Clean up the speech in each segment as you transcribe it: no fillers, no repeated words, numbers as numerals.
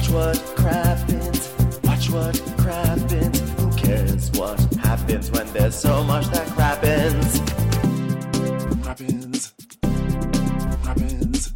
Watch what crappens. Watch what crappens. Who cares what happens when there's so much that crappens? Crappens. Crappens.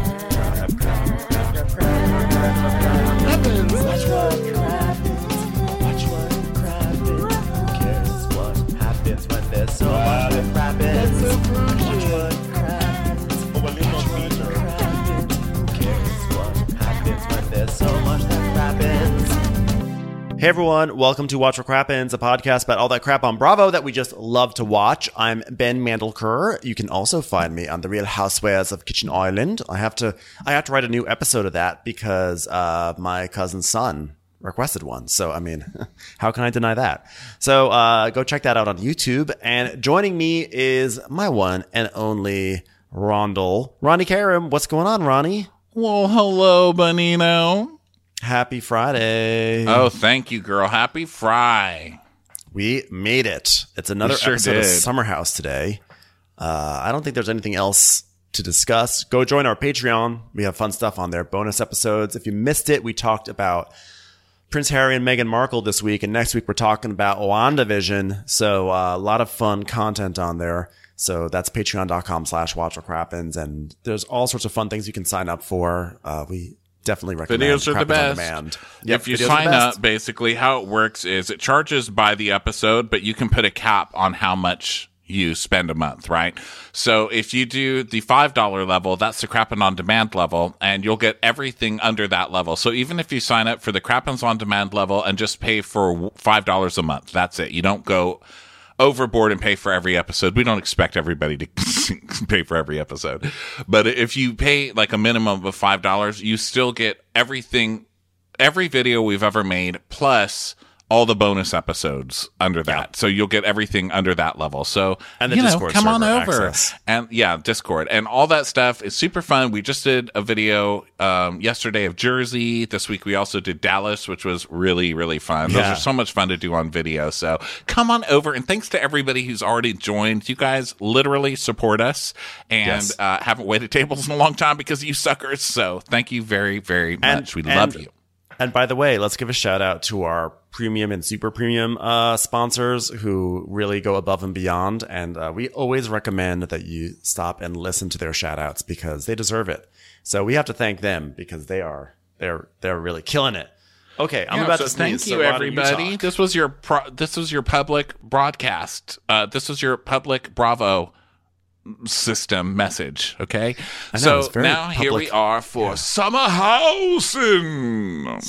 Crappens. Watch what crappens. Watch what crappens. Who cares what happens when there's so much that crappens? Watch what crappens. Watch what crappens. Who cares what happens when there's so much that crappens? Hey everyone, welcome to Watch What Crappens, a podcast about all that crap on Bravo that we just love to watch. I'm Ben Mandelker. You can also find me on The Real Housewives of Kitchen Island. I have to write a new episode of that because my cousin's son requested one. So, I mean, how can I deny that? So, go check that out on YouTube. And joining me is my one and only Ronnie Karam. What's going on, Ronnie? Well, hello, Bonino. Happy Friday. Oh, thank you, girl. Happy Fry. We made it. It's another episode of Summer House today. I don't think there's anything else to discuss. Go join our Patreon. We have fun stuff on there. Bonus episodes. If you missed it, we talked about Prince Harry and Meghan Markle this week. And next week, we're talking about WandaVision. So a lot of fun content on there. So that's patreon.com/watchwhatcrappens. And there's all sorts of fun things you can sign up for. We definitely recommend videos are the best. Demand. Yep, if you sign up, basically how it works is it charges by the episode, but you can put a cap on how much you spend a month, right? So if you do the $5 level, that's the Crappin' On Demand level, and you'll get everything under that level. So even if you sign up for the Crappin' On Demand level and just pay for $5 a month, that's it. You don't go overboard and pay for every episode. We don't expect everybody to pay for every episode. But if you pay like a minimum of $5, you still get everything, every video we've ever made, plus all the bonus episodes under that. Yeah. So you'll get everything under that level. So, and the Discord come on server over. Access. And yeah, Discord. And all that stuff is super fun. We just did a video yesterday of Jersey. This week we also did Dallas, which was really, really fun. Those are so much fun to do on video. So come on over. And thanks to everybody who's already joined. You guys literally support us and haven't waited tables in a long time because of you suckers. So thank you very, very much. We love you. And by the way, let's give a shout out to our premium and super premium sponsors who really go above and beyond. And we always recommend that you stop and listen to their shout outs because they deserve it. So we have to thank them because they're really killing it. Okay, I'm about to sneeze. Thank you, everybody. This was your public broadcast. This was your public Bravo system message. Okay, so now here we are for Summer Housing.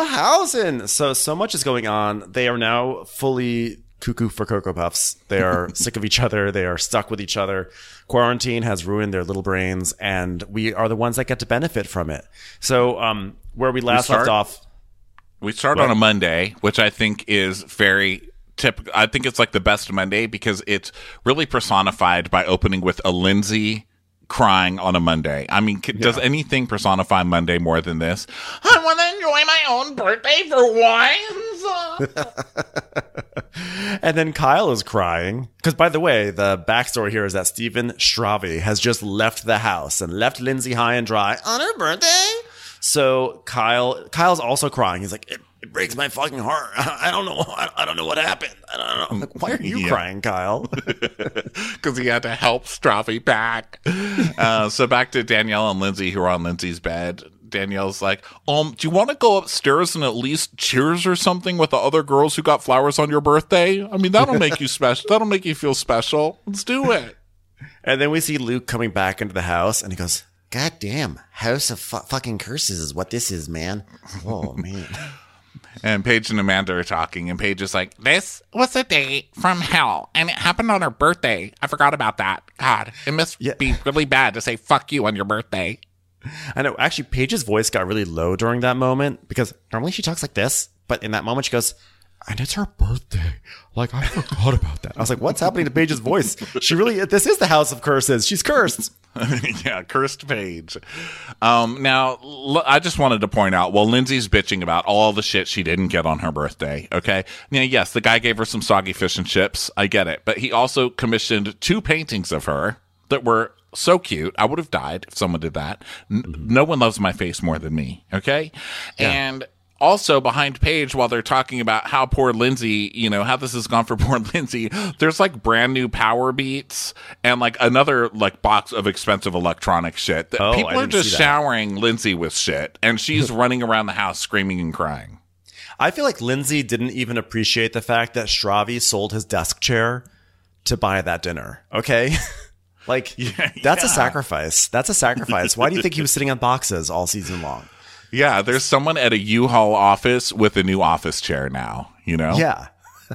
So much is going on. They are now fully cuckoo for Cocoa Puffs. They are sick of each other. They are stuck with each other. Quarantine has ruined their little brains, and we are the ones that get to benefit from it. So where we left off, we start on a Monday, which I think is very typical. I think it's like the best Monday because it's really personified by opening with a Lindsay crying on a Monday. I mean, does anything personify Monday more than this? I want to enjoy my own birthday for once. And then Kyle is crying because, by the way, the backstory here is that Stephen Stravi has just left the house and left Lindsay high and dry on her birthday. So Kyle's also crying. He's like, it breaks my fucking heart. I don't know. I don't know what happened. I don't know. I'm like, why are you crying, Kyle? Because he had to help Stravi back. So back to Danielle and Lindsay, who are on Lindsay's bed. Danielle's like, do you want to go upstairs and at least cheers or something with the other girls who got flowers on your birthday? I mean, that'll make you special. That'll make you feel special. Let's do it. And then we see Luke coming back into the house, and he goes, God damn, House of fucking Curses is what this is, man. Oh, man. And Paige and Amanda are talking, and Paige is like, this was a date from hell, and it happened on her birthday. I forgot about that. God, it must be really bad to say fuck you on your birthday. I know. Actually, Paige's voice got really low during that moment, because normally she talks like this, but in that moment she goes, and it's her birthday. Like, I forgot about that. I was like, what's happening to Paige's voice? She really, this is the House of Curses. She's cursed. Yeah, cursed Paige. Now, I just wanted to point out, while Lindsay's bitching about all the shit she didn't get on her birthday, okay? Now, yes, the guy gave her some soggy fish and chips. I get it. But he also commissioned 2 paintings of her that were so cute. I would have died if someone did that. No one loves my face more than me. Okay. Yeah. And also behind Paige, while they're talking about how poor Lindsay, how this has gone for poor Lindsay, there's like brand new Power Beats and like another like box of expensive electronic shit. Oh, People I are didn't just see that. showering Lindsay with shit, and she's running around the house screaming and crying. I feel like Lindsay didn't even appreciate the fact that Shravi sold his desk chair to buy that dinner. Okay. Like, that's a sacrifice. That's a sacrifice. Why do you think he was sitting on boxes all season long? Yeah, there's someone at a U-Haul office with a new office chair now, Yeah.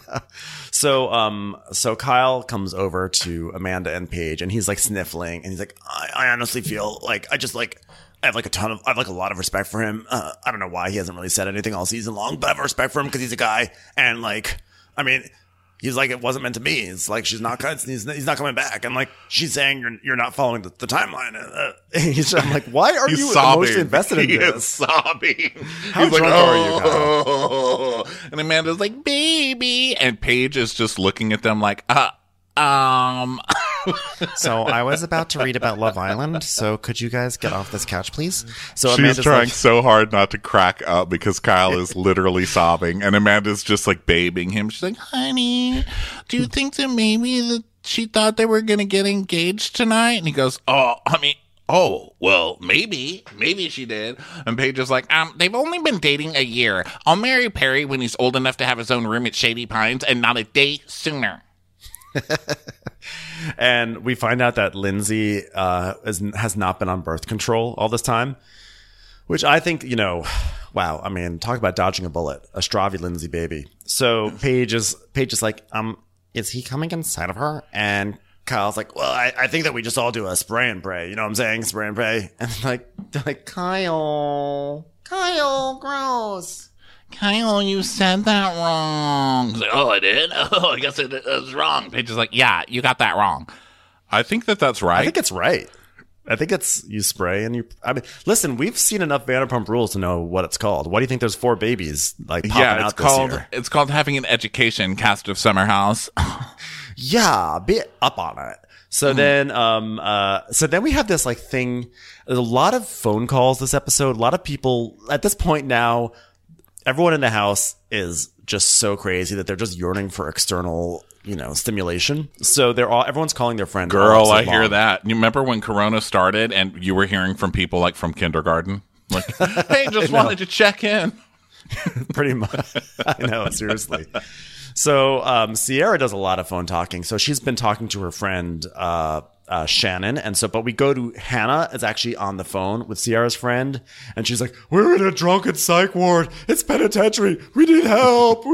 So Kyle comes over to Amanda and Paige, and he's like sniffling, and he's like, I honestly feel like I have a lot of respect for him. I don't know why he hasn't really said anything all season long, but I have respect for him because he's a guy, and like, I mean, he's like, it wasn't meant to be. It's like, he's not coming back. And like, she's saying you're not following the timeline. I'm like, why are you emotionally invested in He this? is sobbing. How He's drunk are you, Kyle? "Oh." And Amanda's like, baby. And Paige is just looking at them like, So I was about to read about Love Island, so could you guys get off this couch, please? So She's Amanda's trying like, so hard not to crack up because Kyle is literally sobbing, and Amanda's just like babying him. She's like, honey, do you think that maybe that she thought they were going to get engaged tonight? And he goes, well, maybe she did. And Paige is like, they've only been dating a year. I'll marry Perry when he's old enough to have his own room at Shady Pines and not a day sooner. and we find out that Lindsay has not been on birth control all this time, which I think, wow. I mean, talk about dodging a bullet, a Stravi Lindsay baby. So Paige is like, Is he coming inside of her? and Kyle's like, well, I think that we just all do a spray and pray. You know what I'm saying? Spray and pray. And they're like, Kyle, gross. Kyle, you said that wrong. He's like, oh, I did? Oh, I guess it was wrong. Paige is like, yeah, you got that wrong. I think that's right. I think it's right. I think it's you spray and listen, we've seen enough Vanderpump Rules to know what it's called. Why do you think there's 4 babies like popping out this year? It's called having an education, cast of Summer House. Yeah, be up on it. So then we have this like thing. There's a lot of phone calls this episode. A lot of people at this point now. Everyone in the house is just so crazy that they're just yearning for external, stimulation. So everyone's calling their friend. Girl, I hear that. You remember when Corona started and you were hearing from people like from kindergarten? Like, hey, just wanted to check in. Pretty much. I know, seriously. So Sierra does a lot of phone talking. So she's been talking to her friend Shannon, but we go to Hannah is actually on the phone with Sierra's friend, and she's like, we're in a drunken psych ward. It's penitentiary. We need help.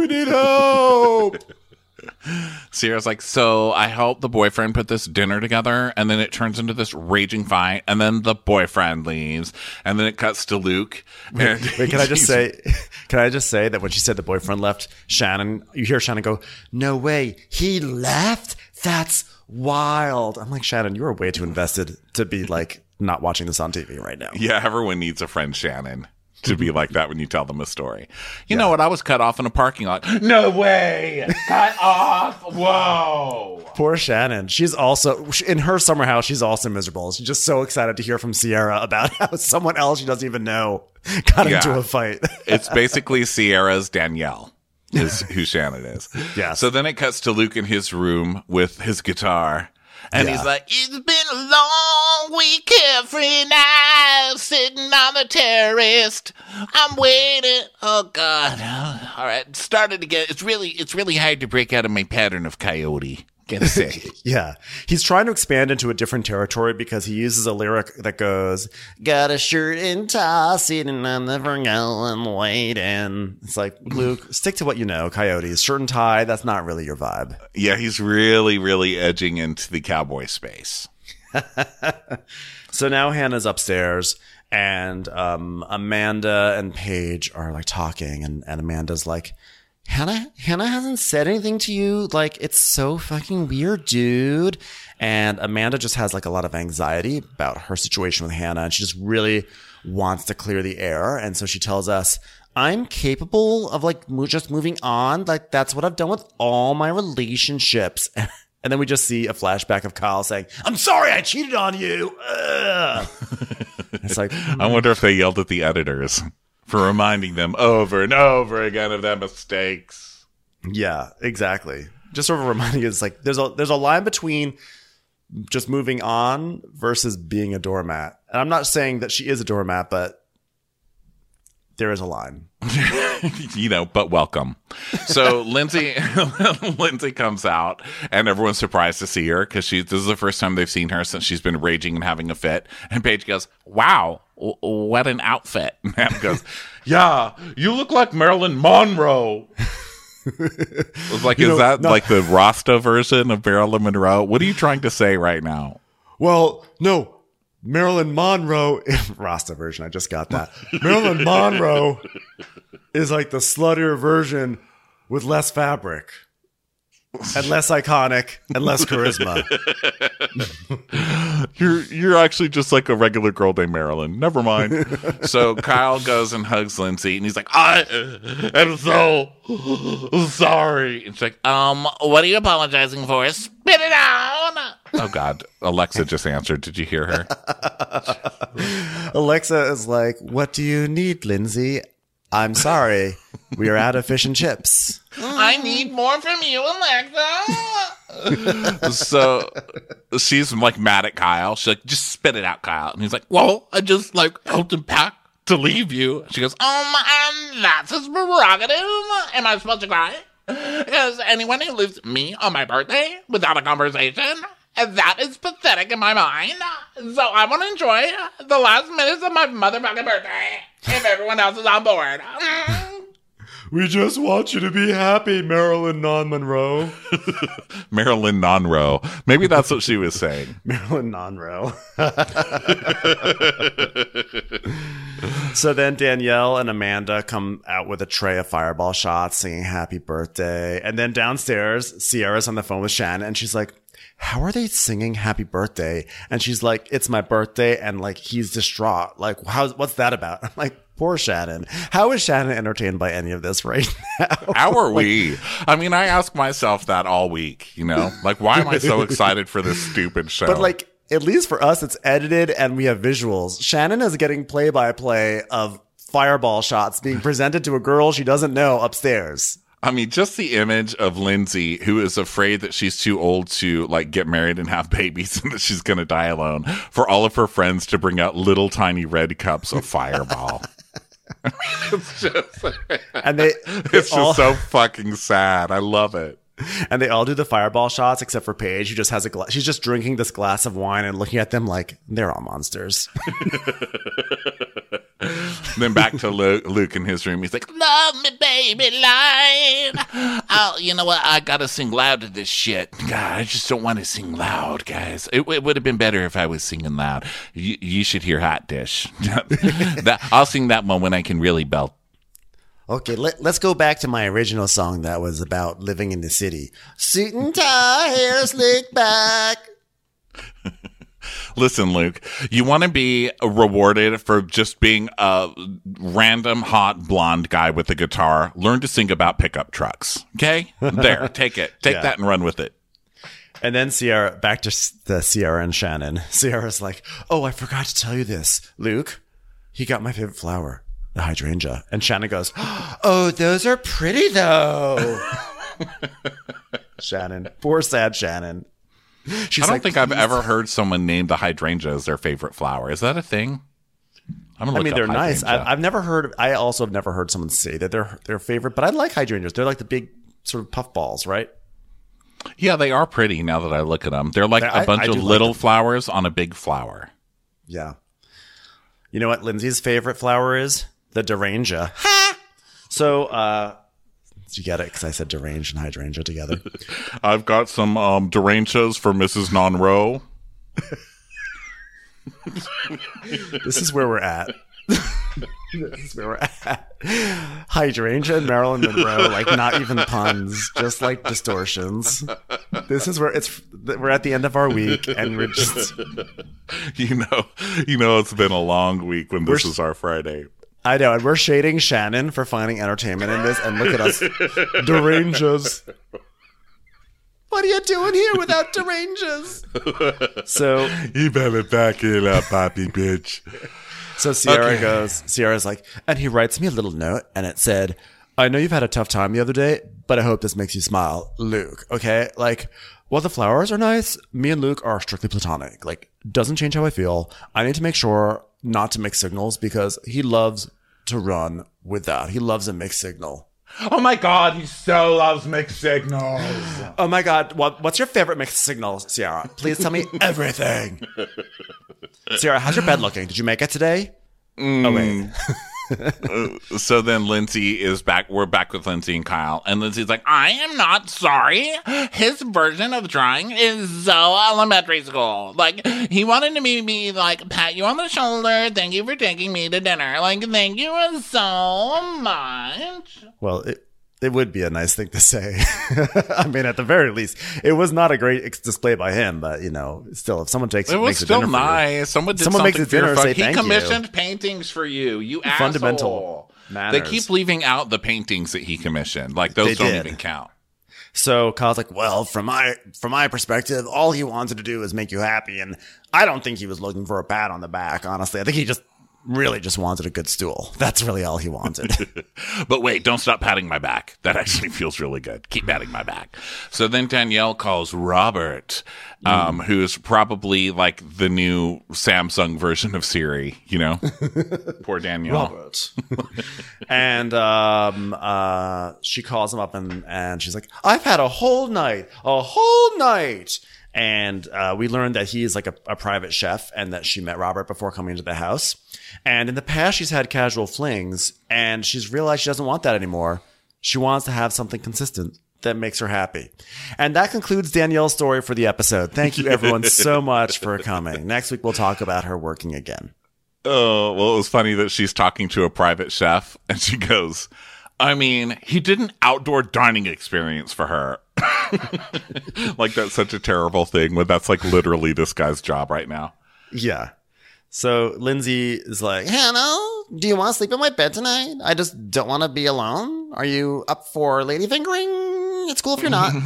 Sierra's like, so I helped the boyfriend put this dinner together, and then it turns into this raging fight, and then the boyfriend leaves, and then it cuts to Luke. Wait, can I just say that when she said the boyfriend left, you hear Shannon go, no way, he left? That's wild. I'm like, Shannon, you are way too invested to be like not watching this on TV right now. Yeah, everyone needs a friend Shannon to be like that when you tell them a story. You know what? I was cut off in a parking lot. No way! Cut off! Whoa! Poor Shannon. She's also, in her summer house, she's also miserable. She's just so excited to hear from Sierra about how someone else she doesn't even know got into a fight. It's basically Sierra's Danielle is who Shannon is. Yeah. So then it cuts to Luke in his room with his guitar. And he's like, it's been a long week, carefree night, sitting on the terrace. I'm waiting. Oh, God. All right. Started again. It's really hard to break out of my pattern of coyote. Gotta say. Yeah. He's trying to expand into a different territory because he uses a lyric that goes, got a shirt and tie, sitting on the vermilion waiting. It's like, Luke, stick to what you know, coyotes. Shirt and tie, that's not really your vibe. Yeah, he's really, really edging into the cowboy space. So now Hannah's upstairs, and Amanda and Paige are like talking, and Amanda's like, Hannah hasn't said anything to you. Like, it's so fucking weird, dude. And Amanda just has like a lot of anxiety about her situation with Hannah, and she just really wants to clear the air. And so she tells us, I'm capable of like just moving on. Like, that's what I've done with all my relationships. And then we just see a flashback of Kyle saying, I'm sorry I cheated on you. Ugh. It's like, I wonder if they yelled at the editors for reminding them over and over again of their mistakes. yeah, exactly. Just sort of reminding us, like, there's a line between just moving on versus being a doormat. And I'm not saying that she is a doormat, but there is a line. But welcome. So Lindsay comes out and everyone's surprised to see her because this is the first time they've seen her since she's been raging and having a fit. And Paige goes, wow, what an outfit. And Pam goes, yeah, you look like Marilyn Monroe. It was like, is that like the Rasta version of Marilyn Monroe? What are you trying to say right now? Well, no. Marilyn Monroe, Rasta version, I just got that. Marilyn Monroe is like the sluttier version with less fabric and less iconic and less charisma. You're actually just like a regular girl named Marilyn. Never mind. So Kyle goes and hugs Lindsay, and he's like, I am so sorry. And she's like, what are you apologizing for? Spit it out. Oh, God. Alexa just answered. Did you hear her? Alexa is like, what do you need, Lindsay? I'm sorry. We are out of fish and chips. I need more from you, Alexa. So she's like mad at Kyle. She's like, just spit it out, Kyle. And he's like, well, I just like helped him pack to leave you. She goes, and that's his prerogative. Am I supposed to cry? Because anyone who leaves me on my birthday without a conversation, that is pathetic in my mind. So I want to enjoy the last minutes of my motherfucking birthday if everyone else is on board. We just want you to be happy, Marilyn Non-Monroe. Marilyn Monroe. Maybe that's what she was saying. Marilyn Monroe. So then Danielle and Amanda come out with a tray of fireball shots singing happy birthday. And then downstairs, Sierra's on the phone with Shannon and she's like, how are they singing happy birthday? And she's like, it's my birthday. And like, he's distraught. Like, what's that about? I'm like, poor Shannon. How is Shannon entertained by any of this right now? How are we? I mean, I ask myself that all week, like, why am I so excited for this stupid show? But like, at least for us, it's edited and we have visuals. Shannon is getting play-by-play of fireball shots being presented to a girl she doesn't know upstairs. I mean, just the image of Lindsay, who is afraid that she's too old to like get married and have babies and that she's going to die alone, for all of her friends to bring out little tiny red cups of Fireball. It's just, it's just so fucking sad. I love it. And they all do the fireball shots except for Paige, who just has a glass. She's just drinking this glass of wine and looking at them like they're all monsters. Then back to Luke in his room. He's like, love me, baby, line. Oh, you know what? I got to sing loud to this shit. God, I just don't want to sing loud, guys. It would have been better if I was singing loud. You should hear Hot Dish. I'll sing that one when I can really belt. Okay, let's go back to my original song that was about living in the city. Suit and tie, hair slicked back. Listen, Luke, you want to be rewarded for just being a random hot blonde guy with a guitar. Learn to sing about pickup trucks. Okay? There, take it. Take that and run with it. And then Sierra, back to the Sierra and Shannon. Sierra's like, oh, I forgot to tell you this. Luke, he got my favorite flower, the hydrangea. And Shannon goes, oh, those are pretty though. Shannon, poor sad Shannon. I don't think I've ever heard someone name the hydrangea as their favorite flower. Is that a thing? I mean, they're nice. I've never heard. I also have never heard someone say that they're their favorite. But I like hydrangeas. They're like the big sort of puff balls, right? Yeah, they are pretty. Now that I look at them, they're like a bunch of little flowers on a big flower. Yeah. You know what Lindsay's favorite flower is? The derangea. So, did you get it? Because I said derange and hydrangea together. I've got some derangeas for Mrs. Monroe. This is where we're at. Hydrangea and Marilyn Monroe, like not even puns, just like distortions. This is where we're at the end of our week, and we're just it's been a long week when this is our Friday. I know, and we're shading Shannon for finding entertainment in this, and look at us, deranges. What are you doing here without derangers? So You better back it up, Poppy bitch. So Sierra Okay. Sierra's like, and he writes me a little note, and it said, I know you've had a tough time the other day, but I hope this makes you smile. Luke, okay? Like, while the flowers are nice, me and Luke are strictly platonic. Like, doesn't change how I feel. I need to make sure not to mix signals because he loves to run with that. He loves a mixed signal. Oh my God, he so loves mixed signals. Oh my God, what's your favorite mixed signal, Sierra? Please tell me everything. Sierra, how's your bed looking? Did you make it today? Oh, wait. So then Lindsay is back. We're back with Lindsay and Kyle. And Lindsay's like, I am not sorry. His version of drawing is so elementary school. Like, he wanted to be like, pat you on the shoulder. Thank you for taking me to dinner. Like, thank you so much. Well, it would be a nice thing to say. I mean, at the very least, it was not a great display by him, but you know, still, if someone makes It was a still dinner for you- nice. Someone did Someone something makes a for your dinner, fuck. say He thank you. commissioned paintings for you. You asshole. Fundamental manners. They keep leaving out the paintings that he commissioned. Like, those They don't did. even count. So Kyle's like, well, from my perspective, all he wanted to do is make you happy, and I don't think he was looking for a pat on the back. Honestly, I think he just really just wanted a good stool. That's really all he wanted. But wait, don't stop patting my back. That actually feels really good. Keep patting my back. So then Danielle calls Robert, who's probably like the new Samsung version of Siri, you know? Poor Danielle. Robert. And she calls him up and she's like, I've had a whole night. And we learned that he's like a private chef and that she met Robert before coming into the house. And in the past, she's had casual flings and she's realized she doesn't want that anymore. She wants to have something consistent that makes her happy. And that concludes Danielle's story for the episode. Thank you everyone so much for coming. Next week, we'll talk about her working again. Oh, well, it was funny that she's talking to a private chef and she goes, I mean, he did an outdoor dining experience for her. Like, that's such a terrible thing when that's like literally this guy's job right now. Yeah. So Lindsay is like, Hannah, do you want to sleep in my bed tonight? I just don't want to be alone. Are you up for lady fingering? It's cool if you're not.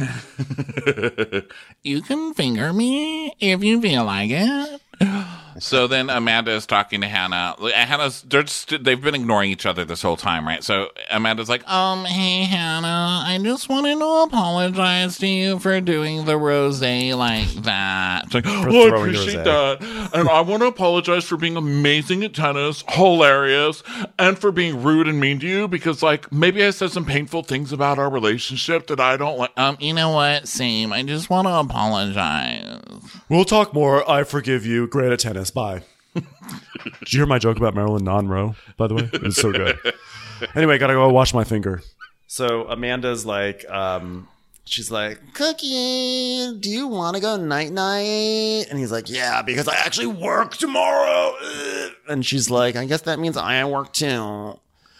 You can finger me if you feel like it. So then Amanda is talking to Hannah. They've been ignoring each other this whole time, right? So Amanda's like, hey, Hannah, I just wanted to apologize to you for doing the rosé like that. It's like, I throwing the appreciate rosé. that. And I want to apologize for being amazing at tennis, hilarious, and for being rude and mean to you because, like, maybe I said some painful things about our relationship that I don't like. You know what? Same. I just want to apologize. We'll talk more. I forgive you. Great at tennis. Bye. Did you hear my joke about Marilyn Monroe, by the way? It was so good. Anyway, gotta go wash my finger. So Amanda's like, she's like, Cookie, do you want to go night-night? And he's like, yeah, because I actually work tomorrow. And she's like, I guess that means I work too.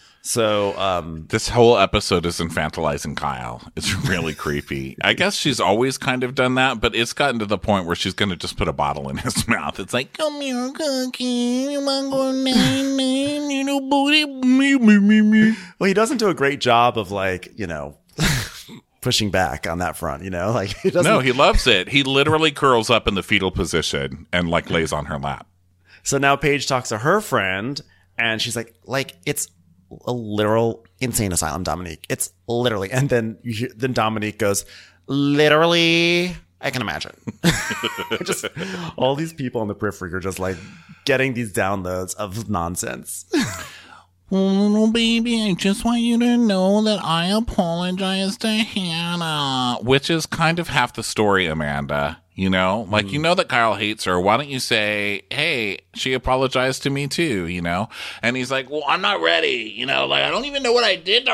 So, This whole episode is infantilizing Kyle. It's really creepy. I guess she's always kind of done that, but it's gotten to the point where she's going to just put a bottle in his mouth. It's like, come here, Cookie. You want to go night-night, little booty? Me. well, he doesn't do a great job of like, you know, pushing back on that front, you know? Like, he doesn't. No, he loves it. He literally curls up in the fetal position and like lays on her lap. So now Paige talks to her friend and she's like, it's a literal insane asylum, Dominique. It's literally. And then then Dominique goes, literally, I can imagine. Just all these people on the periphery are just like getting these downloads of nonsense. Little baby, I just want you to know that I apologize to Hannah. Which is kind of half the story, Amanda. You know? Like, you know that Kyle hates her. Why don't you say, hey, she apologized to me too, you know? And he's like, well, I'm not ready. You know, like, I don't even know what I did to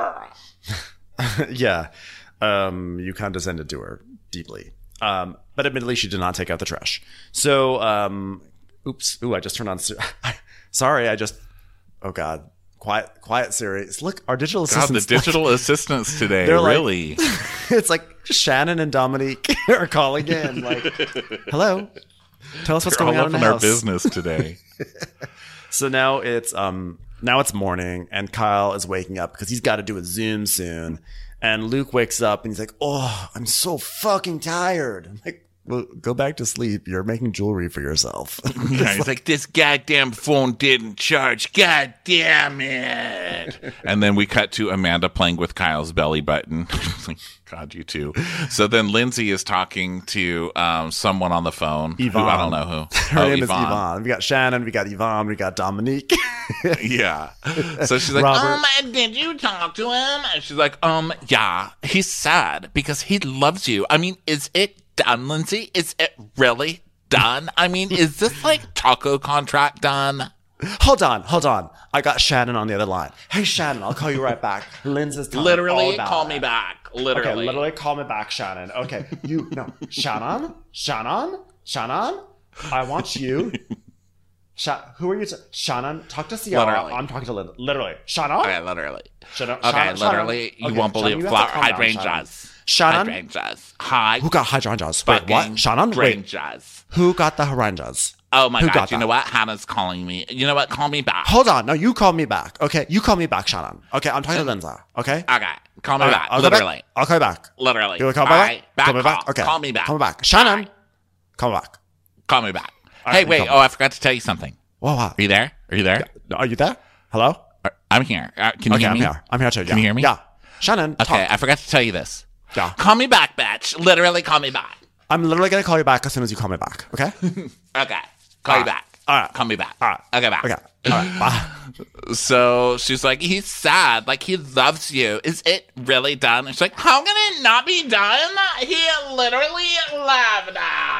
her. Yeah. You condescended to her deeply. But admittedly, she did not take out the trash. So, oops. Ooh, I just turned on. Sorry, oh God. Quiet Siri. Look, our digital God, assistants. the digital assistants today, They're like- really. It's like Shannon and Dominique are calling in. Like, hello. Tell us what's They're going all on up in the in our house. business today. So now it's Now it's morning, and Kyle is waking up because he's got to do a Zoom soon. And Luke wakes up, and he's like, oh, I'm so fucking tired. I'm like, well, go back to sleep. You're making jewelry for yourself. Yeah, he's like, this goddamn phone didn't charge. God damn it. And then we cut to Amanda playing with Kyle's belly button. Like, God, you too. So then Lindsay is talking to someone on the phone. Yvonne. Who, I don't know who. Her name is Yvonne. We got Shannon, we got Yvonne, we got Dominique. Yeah. So she's like, Robert. did you talk to him? And she's like, yeah. He's sad because he loves you. I mean, is it done, Lindsay? Is it really done? I mean, is this like taco contract done? Hold on. I got Shannon on the other line. Hey, Shannon, I'll call you right back. Lindsay's telling all Literally, about call it. me back. Okay, Literally. literally call me back, Shannon. Okay, Shannon, I want you. Who are you? Shannon, talk to Ciara. Literally. I'm talking to Linda. Literally, Shannon. Okay, literally. Shannon, Okay, literally, you Okay, won't believe Shannon, you have flower to calm down, hydrangeas. Shannon. Hydrangeas. Hi. Who got hydrangeas? Wait, fucking what? Shannon? Wait, hydrangeas. who got the hydrangeas? Oh my Who God. got You that? know what? Hannah's calling me. You know what? Call me back. Hold on. No, you call me back. Okay, you call me back, Shannon. Okay, I'm talking to Lindsay. Okay. Okay. Call me back. I'll call Literally. back. I'll call you back. Literally. You want to call me All back? right, back Call me back. call. Okay. Call me back. Call me back. Shannon. All right. Call me back. Call me back. All Hey, right, wait. call me Oh, I forgot to tell you something. Whoa, wow. Are you there? Are you there? Are you there? Hello? I'm here. Can you Okay, hear I'm me? here. I'm here too. Yeah. Can you hear me? Yeah. Shannon, Okay, talk. I forgot to tell you this. Yeah. Call me back, bitch. Literally call me back. I'm literally going to call you back as soon as you call me back. Okay? Okay. Call you back. All right. Call me back. All right. Okay, back. Okay. All right. Bye. So she's like, he's sad. Like, he loves you. Is it really done? And she's like, how can it not be done? He literally loved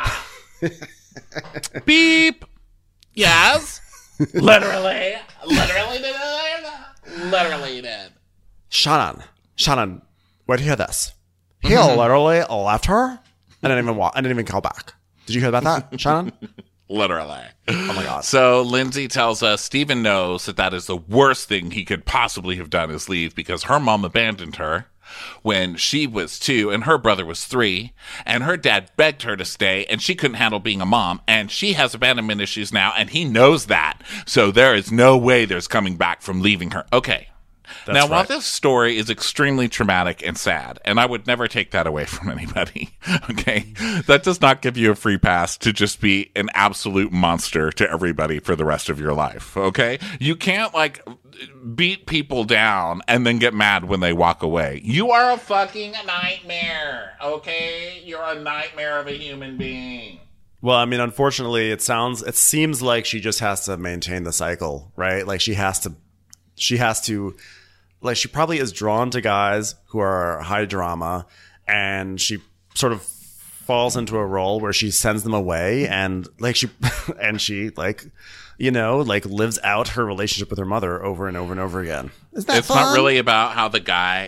her. Beep. Yes. Literally. Literally did it. Literally did. Shannon, wait to hear this. He literally left her and I didn't even call back. Did you hear about that, Shannon? Literally. Oh my God. So Lindsay tells us Steven knows that is the worst thing he could possibly have done is leave because her mom abandoned her when she was 2 and her brother was 3 and her dad begged her to stay and she couldn't handle being a mom and she has abandonment issues now and he knows that. So there is no way there's coming back from leaving her. Okay. Now, while right. this story is extremely traumatic and sad, and I would never take that away from anybody, okay, that does not give you a free pass to just be an absolute monster to everybody for the rest of your life, okay? You can't, like, beat people down and then get mad when they walk away. You are a fucking nightmare, okay? You're a nightmare of a human being. Well, I mean, unfortunately, it seems like she just has to maintain the cycle, right? Like she has to, like she probably is drawn to guys who are high drama and she sort of falls into a role where she sends them away and like she like, you know, like lives out her relationship with her mother over and over and over again. Is that It's fun? not really about how the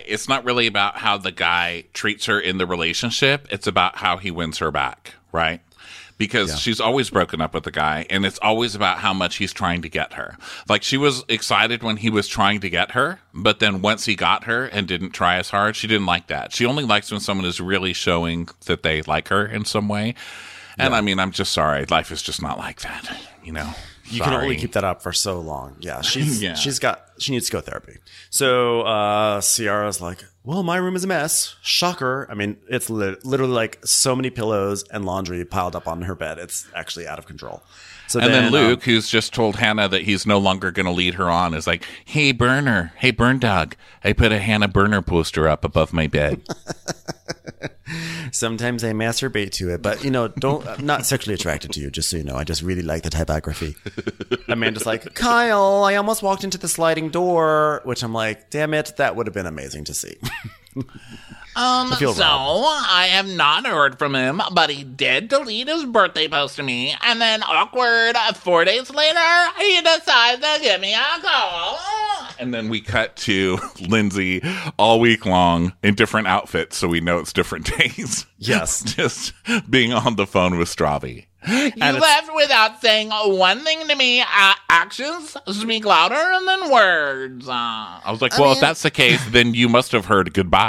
guy treats her in the relationship. It's about how he wins her back, right? Because she's always broken up with the guy, and it's always about how much he's trying to get her. Like, she was excited when he was trying to get her, but then once he got her and didn't try as hard, she didn't like that. She only likes when someone is really showing that they like her in some way. And I mean, I'm just sorry. Life is just not like that, you know? You can only keep that up for so long. Yeah, she needs to go therapy. So Ciara's like, well, my room is a mess. Shocker. I mean, it's literally like so many pillows and laundry piled up on her bed. It's actually out of control. So And then Luke, who's just told Hannah that he's no longer going to lead her on, is like, hey, Burner. Hey, Burn Dog. I put a Hannah Burner poster up above my bed. sometimes I masturbate to it, but you know, I'm not sexually attracted to you, just so you know. I just really like the typography. Amanda's like, Kyle, I almost walked into the sliding door, which I'm like, damn it, that would have been amazing to see. So I have not heard from him, but he did delete his birthday post to me, and then awkward 4 days later, he decides to give me a call. And then we cut to Lindsay all week long in different outfits, so we know it's different days. Yes. Just being on the phone with Stravi. You left without saying one thing to me. Actions speak louder than words. I was like, well, if that's the case, then you must have heard goodbye.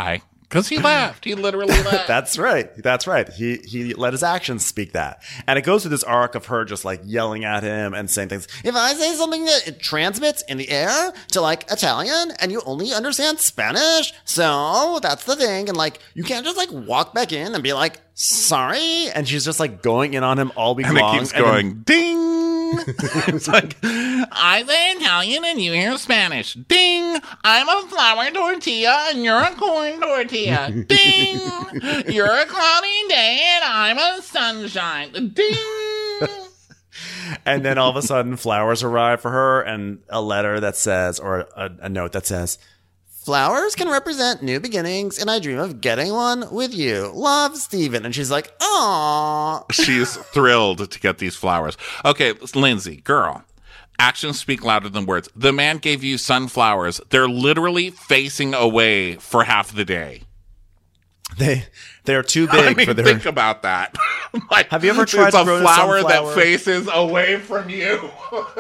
Because he left. He literally left. That's right. That's right. He let his actions speak that. And it goes through this arc of her just like yelling at him and saying things. If I say something that it transmits in the air to like Italian and you only understand Spanish, so that's the thing. And like, you can't just like walk back in and be like, sorry. And she's just like going in on him all week and long. it keeps going, ding. It's like, I say Italian and you hear Spanish. Ding! I'm a flour tortilla and you're a corn tortilla. Ding! You're a cloudy day and I'm a sunshine. Ding! And then all of a sudden, flowers arrive for her and a letter that says, or a note that says, flowers can represent new beginnings, and I dream of getting one with you. Love, Steven. And she's like, aww. She's thrilled to get these flowers. Okay, Lindsay, girl. Actions speak louder than words. The man gave you sunflowers. They're literally facing away for half the day. They're too big for their... Think about that. Like, have you ever tried to to grow a flower sunflower that faces away from you?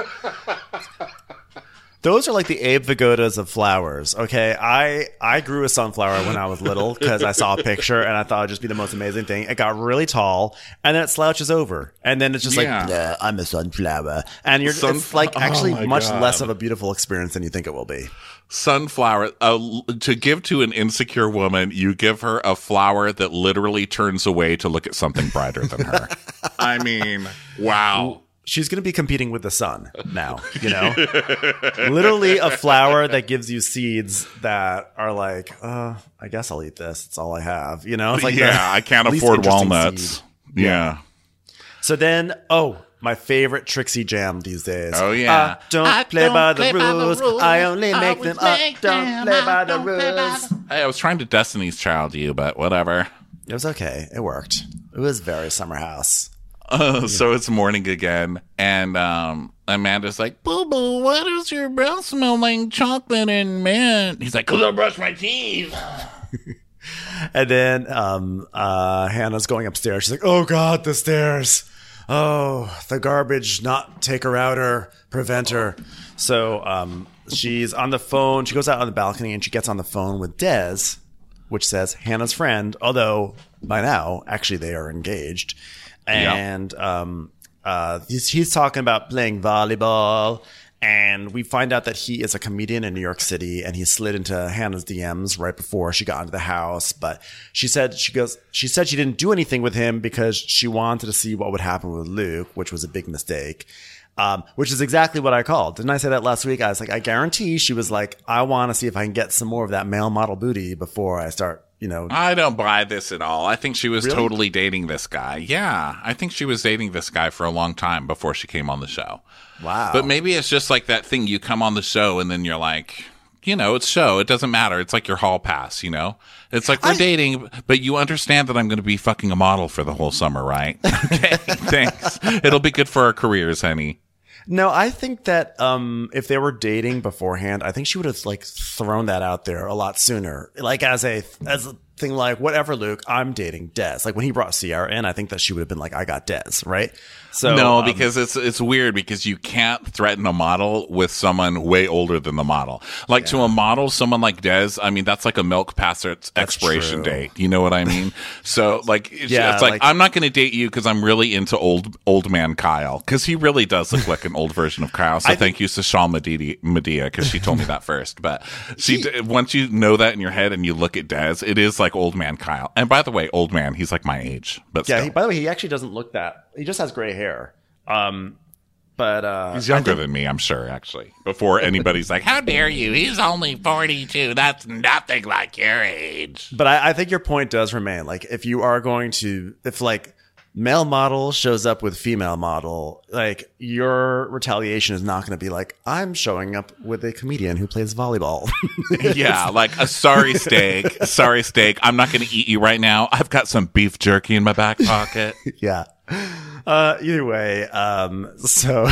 Those are like the Abe Vigodas of flowers, okay? I grew a sunflower when I was little because I saw a picture and I thought it'd just be the most amazing thing. It got really tall and then it slouches over. And then it's just like, nah, I'm a sunflower. And it's like actually much less of a beautiful experience than you think it will be. Sunflower, to give to an insecure woman, you give her a flower that literally turns away to look at something brighter than her. I mean, wow. She's going to be competing with the sun now, you know? Literally a flower that gives you seeds that are like, I guess I'll eat this. It's all I have. You know? It's like I can't afford walnuts. Yeah. So then, my favorite Trixie jam these days. Oh, yeah. Don't play by the rules. I only make them up. Don't play by the rules. Hey, I was trying to Destiny's Child you, but whatever. It was okay. It worked. It was very Summer House. So it's morning again, and Amanda's like, Boo-boo, why does your breath smell like chocolate and mint? He's like, 'cause I brush my teeth. And then Hannah's going upstairs. She's like, oh, God, the stairs. Oh, the garbage not take her outer, prevent her. So she's on the phone. She goes out on the balcony, and she gets on the phone with Des, which says Hannah's friend, although by now, actually, they are engaged. And he's talking about playing volleyball, and we find out that he is a comedian in New York City, and he slid into Hannah's DMs right before she got into the house. But she said she didn't do anything with him because she wanted to see what would happen with Luke, which was a big mistake. Which is exactly what I called. Didn't I say that last week? I was like, I guarantee she was like, I want to see if I can get some more of that male model booty before I start. You know, I don't buy this at all. I think she was totally dating this guy. Yeah, I think she was dating this guy for a long time before she came on the show. Wow. But maybe it's just like that thing. You come on the show and then you're like, you know, it's show. It doesn't matter. It's like your hall pass, you know? It's like we're dating, but you understand that I'm going to be fucking a model for the whole summer, right? Okay, thanks. It'll be good for our careers, honey. No, I think that if they were dating beforehand, I think she would have like thrown that out there a lot sooner. Like as a thing, like whatever, Luke, I'm dating Des. Like when he brought Ciara in, I think that she would have been like, I got Des, right? So no, because it's weird because you can't threaten a model with someone way older than the model. Like to a model, someone like Des, I mean, that's like a milk passer's expiration date. You know what I mean? So like, it's like I'm not going to date you because I'm really into old man Kyle because he really does look like an old version of Kyle. So thank you, Sashal Medea, because she told me that first. But once you know that in your head and you look at Des, it is like old man Kyle. And by the way, old man, he's like my age. But yeah, by the way, he actually doesn't look that. He just has gray hair. But he's younger than me, I'm sure, actually. Before anybody's like, how dare you? He's only 42. That's nothing like your age. But I think your point does remain. Like, if you are going to, if like male model shows up with female model, like your retaliation is not going to be like, I'm showing up with a comedian who plays volleyball. Yeah, like a sorry steak. I'm not going to eat you right now. I've got some beef jerky in my back pocket. Yeah. Either way, so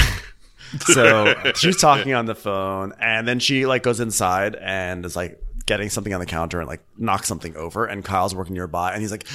she's talking on the phone, and then she like goes inside and is like getting something on the counter and like knocks something over, and Kyle's working nearby, and he's like,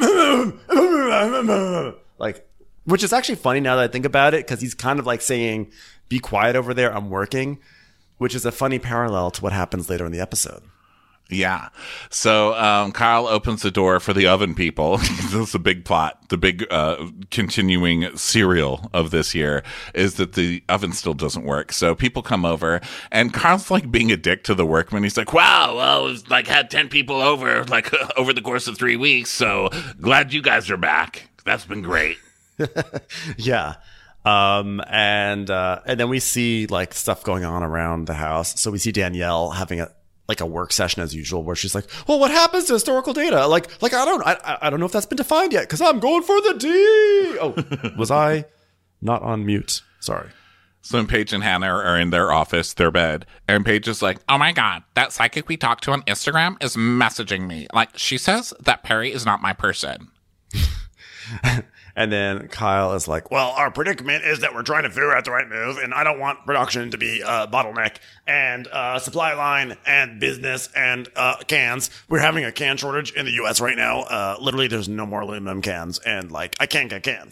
like, which is actually funny now that I think about it, because he's kind of like saying, "Be quiet over there, I'm working," which is a funny parallel to what happens later in the episode. Yeah. So Kyle opens the door for the oven people. That's a big plot. The big continuing serial of this year is that the oven still doesn't work. So people come over, and Kyle's like being a dick to the workmen. He's like, wow, well, it's like had 10 people over like over the course of 3 weeks. So glad you guys are back. That's been great. Yeah. And then we see like stuff going on around the house. So we see Danielle having a work session as usual, where she's like, well, what happens to historical data? Like, I don't know if that's been defined yet, because I'm going for the D. Oh, was I not on mute? Sorry. So Paige and Hannah are in their office, their bed, and Paige is like, oh my God, that psychic we talked to on Instagram is messaging me. Like, she says that Perry is not my person. And then Kyle is like, well, our predicament is that we're trying to figure out the right move, and I don't want production to be a bottleneck, and supply line and business and cans. We're having a can shortage in the U.S. right now. Literally, there's no more aluminum cans, and like, I can't get cans.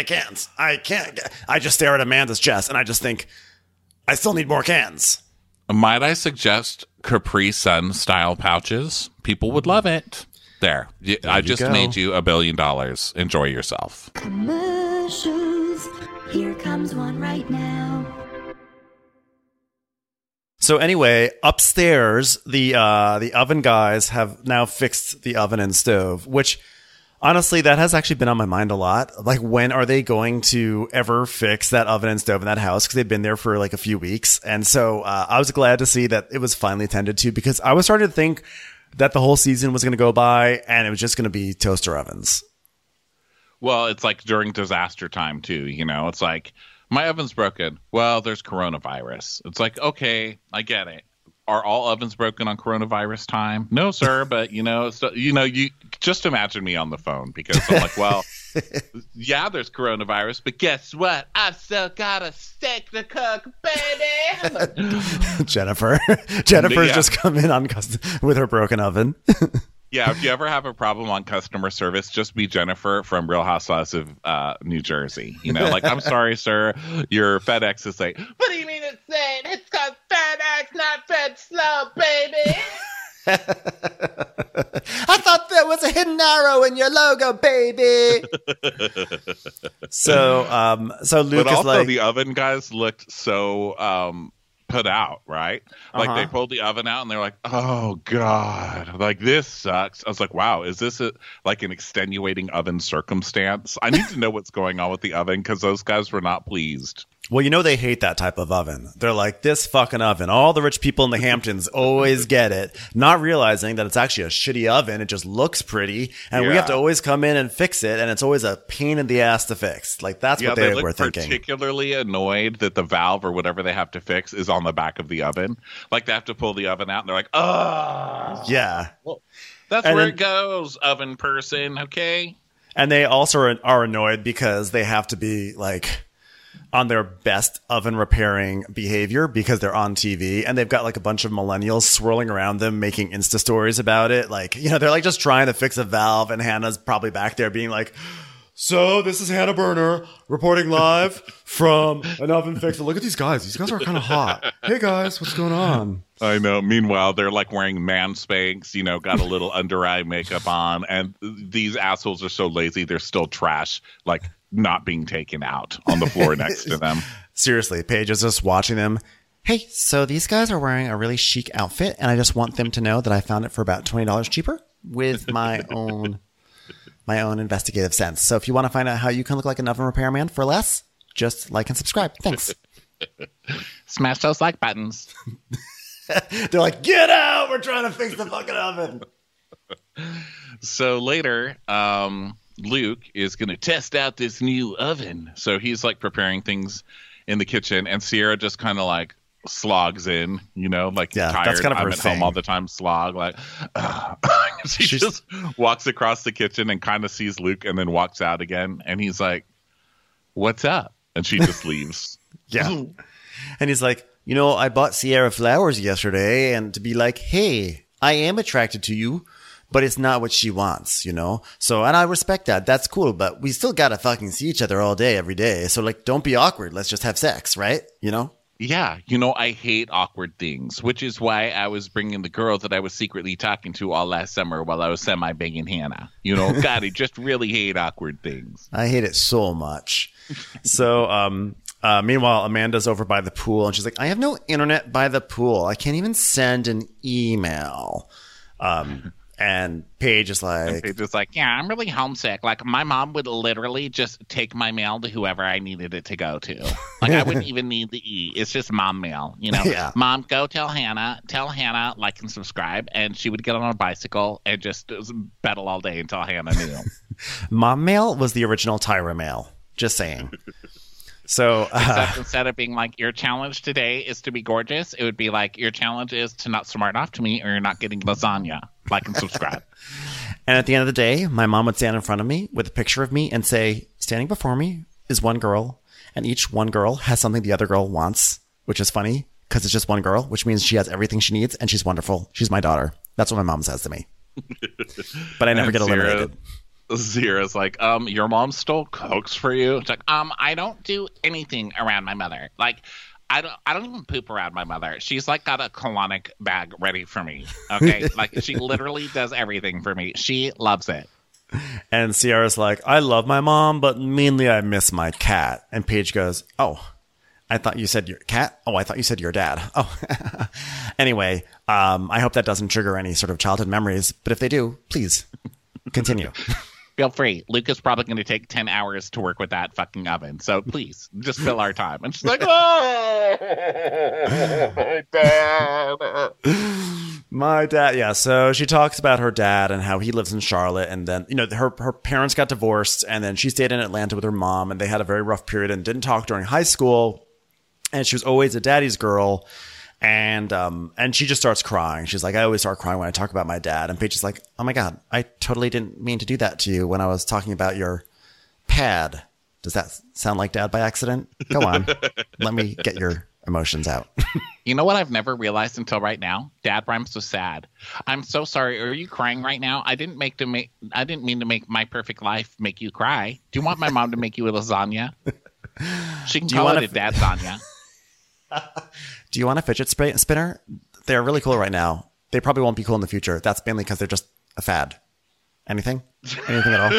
I just stare at Amanda's chest, and I just think, I still need more cans. Might I suggest Capri Sun style pouches? People would love it. There. I just made you $1 billion. Enjoy yourself. Commercials. Here comes one right now. So anyway, upstairs, the oven guys have now fixed the oven and stove, which honestly, that has actually been on my mind a lot. Like, when are they going to ever fix that oven and stove in that house? Because they've been there for like a few weeks. And so I was glad to see that it was finally tended to, because I was starting to think that the whole season was going to go by and it was just going to be toaster ovens. Well, it's like during disaster time too, you know, it's like, my oven's broken. Well, there's coronavirus. It's like, okay, I get it. Are all ovens broken on coronavirus time? No, sir. But you just imagine me on the phone, because I'm like, well, yeah, there's coronavirus, but guess what? I've still got a steak to cook, baby. Jennifer's just come in with her broken oven. Yeah, if you ever have a problem on customer service, just be Jennifer from Real Housewives of New Jersey. You know, like, I'm sorry, sir, your FedEx is late. What do you mean it's late? It's called FedEx, not Fed Slow, baby. I thought there was a hidden arrow in your logo, baby. So Luke but is also like, the oven guys looked so put out, right? Like, they pulled the oven out and they're like, oh God, like, this sucks. I was like, wow, is this like an extenuating oven circumstance? I need to know what's going on with the oven, because those guys were not pleased. well, you know, they hate that type of oven. They're like, this fucking oven. All the rich people in the Hamptons always get it, not realizing that it's actually a shitty oven. It just looks pretty, and we have to always come in and fix it, and it's always a pain in the ass to fix. Like, that's what they were thinking. Particularly annoyed that the valve or whatever they have to fix is on the back of the oven. Like, they have to pull the oven out, and they're like, oh. Yeah. Well, that's where it goes, oven person, okay? And they also are annoyed because they have to be, like, on their best oven repairing behavior because they're on TV, and they've got like a bunch of millennials swirling around them making Insta stories about it. Like, you know, they're like just trying to fix a valve, and Hannah's probably back there being like, so this is Hannah Berner reporting live from an oven fixer. Look at these guys. These guys are kind of hot. Hey guys, what's going on? I know. Meanwhile, they're like wearing man spanks, you know, got a little under eye makeup on, and these assholes are so lazy they're still trash, like not being taken out on the floor next to them. Seriously, Paige is just watching them. Hey, so these guys are wearing a really chic outfit, and I just want them to know that I found it for about $20 cheaper with my own investigative sense. So if you want to find out how you can look like an oven repairman for less, just like and subscribe. Thanks. Smash those like buttons. They're like, get out! We're trying to fix the fucking oven. So later, Luke is going to test out this new oven. So he's like preparing things in the kitchen, and Sierra just kind of like slogs in, you know, like tired. That's kind of I'm her at thing. home all the time, slog. Like, she just walks across the kitchen and kind of sees Luke, and then walks out again. And he's like, "What's up?" And she just leaves. Yeah. And he's like, you know, I bought Sierra flowers yesterday, and to be like, hey, I am attracted to you, but it's not what she wants, you know? So, and I respect that. That's cool, but we still gotta fucking see each other all day, every day. So, like, don't be awkward. Let's just have sex, right? You know? Yeah, I hate awkward things, which is why I was bringing the girl that I was secretly talking to all last summer while I was semi-banging Hannah. God, I just really hate awkward things. I hate it so much. So, meanwhile, Amanda's over by the pool, and she's like, I have no internet by the pool. I can't even send an email. And Paige is like... yeah, I'm really homesick. Like, my mom would literally just take my mail to whoever I needed it to go to. Like, I wouldn't even need the E. It's just mom mail, Yeah. Mom, go tell Hannah, like and subscribe. And she would get on a bicycle and just pedal all day until Hannah knew. Mom mail was the original Tyra mail. Just saying. So except instead of being like, your challenge today is to be gorgeous, it would be like, your challenge is to not smart off to me or you're not getting lasagna. Like and subscribe. And at the end of the day, my mom would stand in front of me with a picture of me and say, standing before me is one girl, and each one girl has something the other girl wants, which is funny because it's just one girl, which means she has everything she needs and she's wonderful. She's my daughter. That's what my mom says to me. But I never get eliminated. Zira's like, your mom still cooks for you? It's like, I don't do anything around my mother. Like, I don't even poop around my mother. She's like got a colonic bag ready for me. Okay. Like, she literally does everything for me. She loves it. And Ciara's like, I love my mom, but mainly I miss my cat. And Paige goes, oh, I thought you said your cat? Oh, I thought you said your dad. Oh, anyway, I hope that doesn't trigger any sort of childhood memories. But if they do, please continue. Feel free. Luke is probably going to take 10 hours to work with that fucking oven. So please, just fill our time. And she's like, oh, my dad. My dad. Yeah. So she talks about her dad and how he lives in Charlotte. And then, her parents got divorced. And then she stayed in Atlanta with her mom. And they had a very rough period and didn't talk during high school. And she was always a daddy's girl. And she just starts crying. She's like, I always start crying when I talk about my dad. And Paige is like, oh my God, I totally didn't mean to do that to you when I was talking about your pad. Does that sound like dad by accident? Go on. Let me get your emotions out. You know what I've never realized until right now? Dad rhymes with sad. I'm so sorry. Are you crying right now? I didn't mean to make My Perfect Life make you cry. Do you want my mom to make you a lasagna? She can call it a dad lasagna. Do you want a fidget spinner? They're really cool right now. They probably won't be cool in the future. That's mainly because they're just a fad. Anything? Anything at all?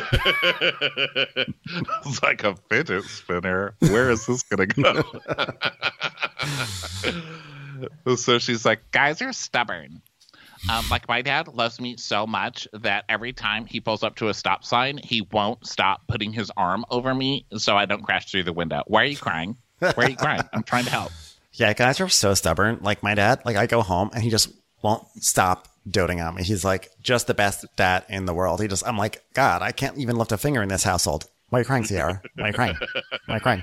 It's like a fidget spinner. Where is this going to go? So she's like, guys are stubborn. Like, my dad loves me so much that every time he pulls up to a stop sign, he won't stop putting his arm over me so I don't crash through the window. Why are you crying? Why are you crying? I'm trying to help. Yeah, guys are so stubborn. Like my dad, like I go home and he just won't stop doting on me. He's like just the best dad in the world. I'm like, God, I can't even lift a finger in this household. Why are you crying, Ciara? Why are you crying? Why are you crying?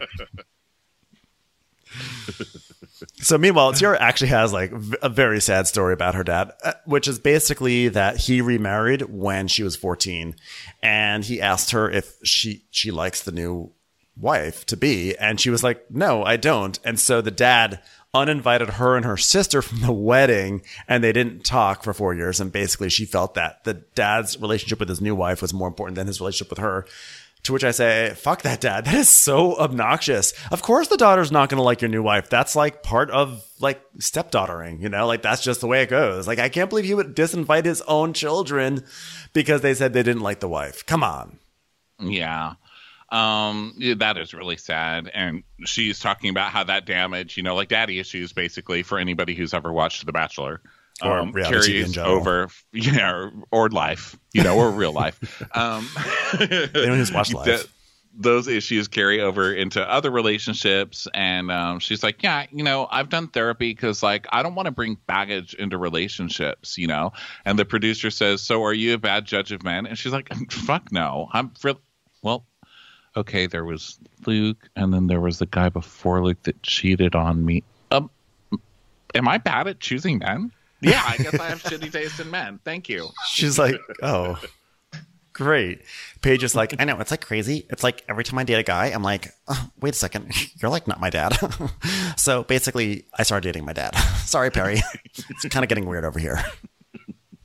So meanwhile, Ciara actually has like a very sad story about her dad, which is basically that he remarried when she was 14 and he asked her if she likes the new wife to be, and she was like, no, I don't. And so the dad uninvited her and her sister from the wedding, and they didn't talk for 4 years. And basically she felt that the dad's relationship with his new wife was more important than his relationship with her. To which I say, fuck that dad. That is so obnoxious. Of course the daughter's not going to like your new wife. That's like part of like stepdaughtering, like that's just the way it goes. Like, I can't believe he would disinvite his own children because they said they didn't like the wife. Come on. Yeah. That is really sad. And she's talking about how that damage, like daddy issues, basically, for anybody who's ever watched The Bachelor, carries over, or life, or real life. They don't just watch life. Those issues carry over into other relationships. And she's like, yeah, I've done therapy because, like, I don't want to bring baggage into relationships, And the producer says, so are you a bad judge of men? And she's like, fuck no. Well, okay, there was Luke, and then there was the guy before Luke that cheated on me. Am I bad at choosing men? Yeah, I guess I have shitty taste in men. Thank you. She's like, oh, great. Paige is like, I know, it's like crazy. It's like every time I date a guy, I'm like, oh, wait a second, you're like not my dad. So basically, I started dating my dad. Sorry, Perry. It's kind of getting weird over here.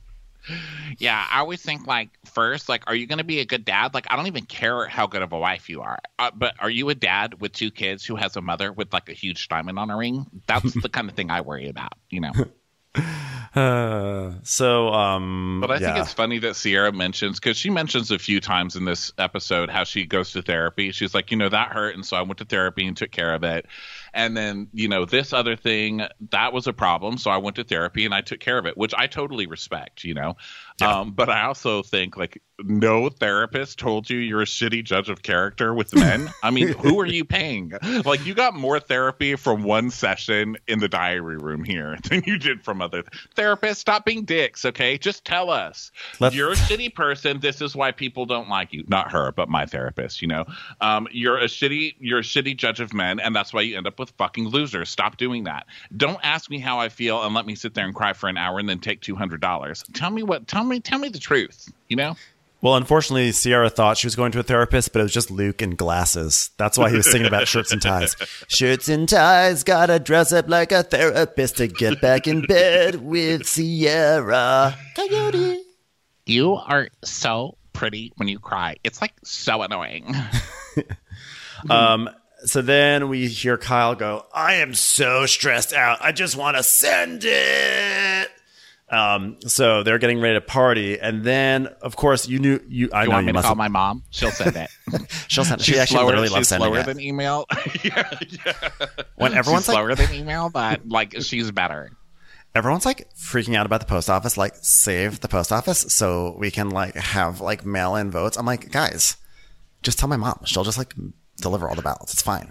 Yeah, I always think, like, first, like, are you going to be a good dad? Like, I don't even care how good of a wife you are. But are you a dad with 2 kids who has a mother with, like, a huge diamond on her ring? That's the kind of thing I worry about, you know? But But I think it's funny that Sierra mentions, because she mentions a few times in this episode how she goes to therapy. She's like, you know, that hurt, and so I went to therapy and took care of it. And then, you know, this other thing, that was a problem, so I went to therapy and I took care of it, which I totally respect, you know. Yeah. But I also think, like, no therapist told you you're a shitty judge of character with men. I mean, who are you paying? Like, you got more therapy from one session in the diary room here than you did from other therapists. Stop being dicks, okay? Just tell us. You're a shitty person. This is why people don't like you. Not her, but my therapist, you know. You're a shitty judge of men, and that's why you end up with fucking losers. Stop doing that. Don't ask me how I feel and let me sit there and cry for an hour and then take $200. Tell me the truth, you know? Well, unfortunately, Sierra thought she was going to a therapist, but it was just Luke in glasses. That's why he was singing about shirts and ties. Shirts and ties, gotta dress up like a therapist to get back in bed with Sierra. Coyote. You are so pretty when you cry. It's, like, so annoying. So then we hear Kyle go, I am so stressed out. I just want to send it. So they're getting ready to party. And then, of course, I know you want me to must call my mom? She'll send it. She'll send it. She actually literally loves sending it. She's slower than email. Yeah. When everyone's she's slower than email, but, like, she's better. Everyone's, like, freaking out about the post office, like, save the post office so we can, like, have, like, mail-in votes. I'm like, guys, just tell my mom. She'll just, like, deliver all the ballots. It's fine.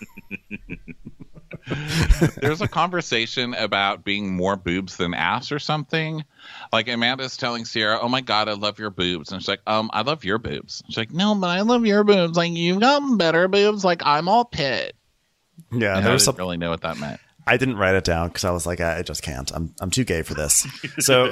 There's a conversation about being more boobs than ass or something. Like, Amanda's telling Sierra, oh my God, I love your boobs. And she's like, I love your boobs. She's like, no, but I love your boobs. Like, you've got better boobs. Like, I'm all pit. Yeah, and I didn't really know what that meant. I didn't write it down because I was like, I just can't. I'm too gay for this. So,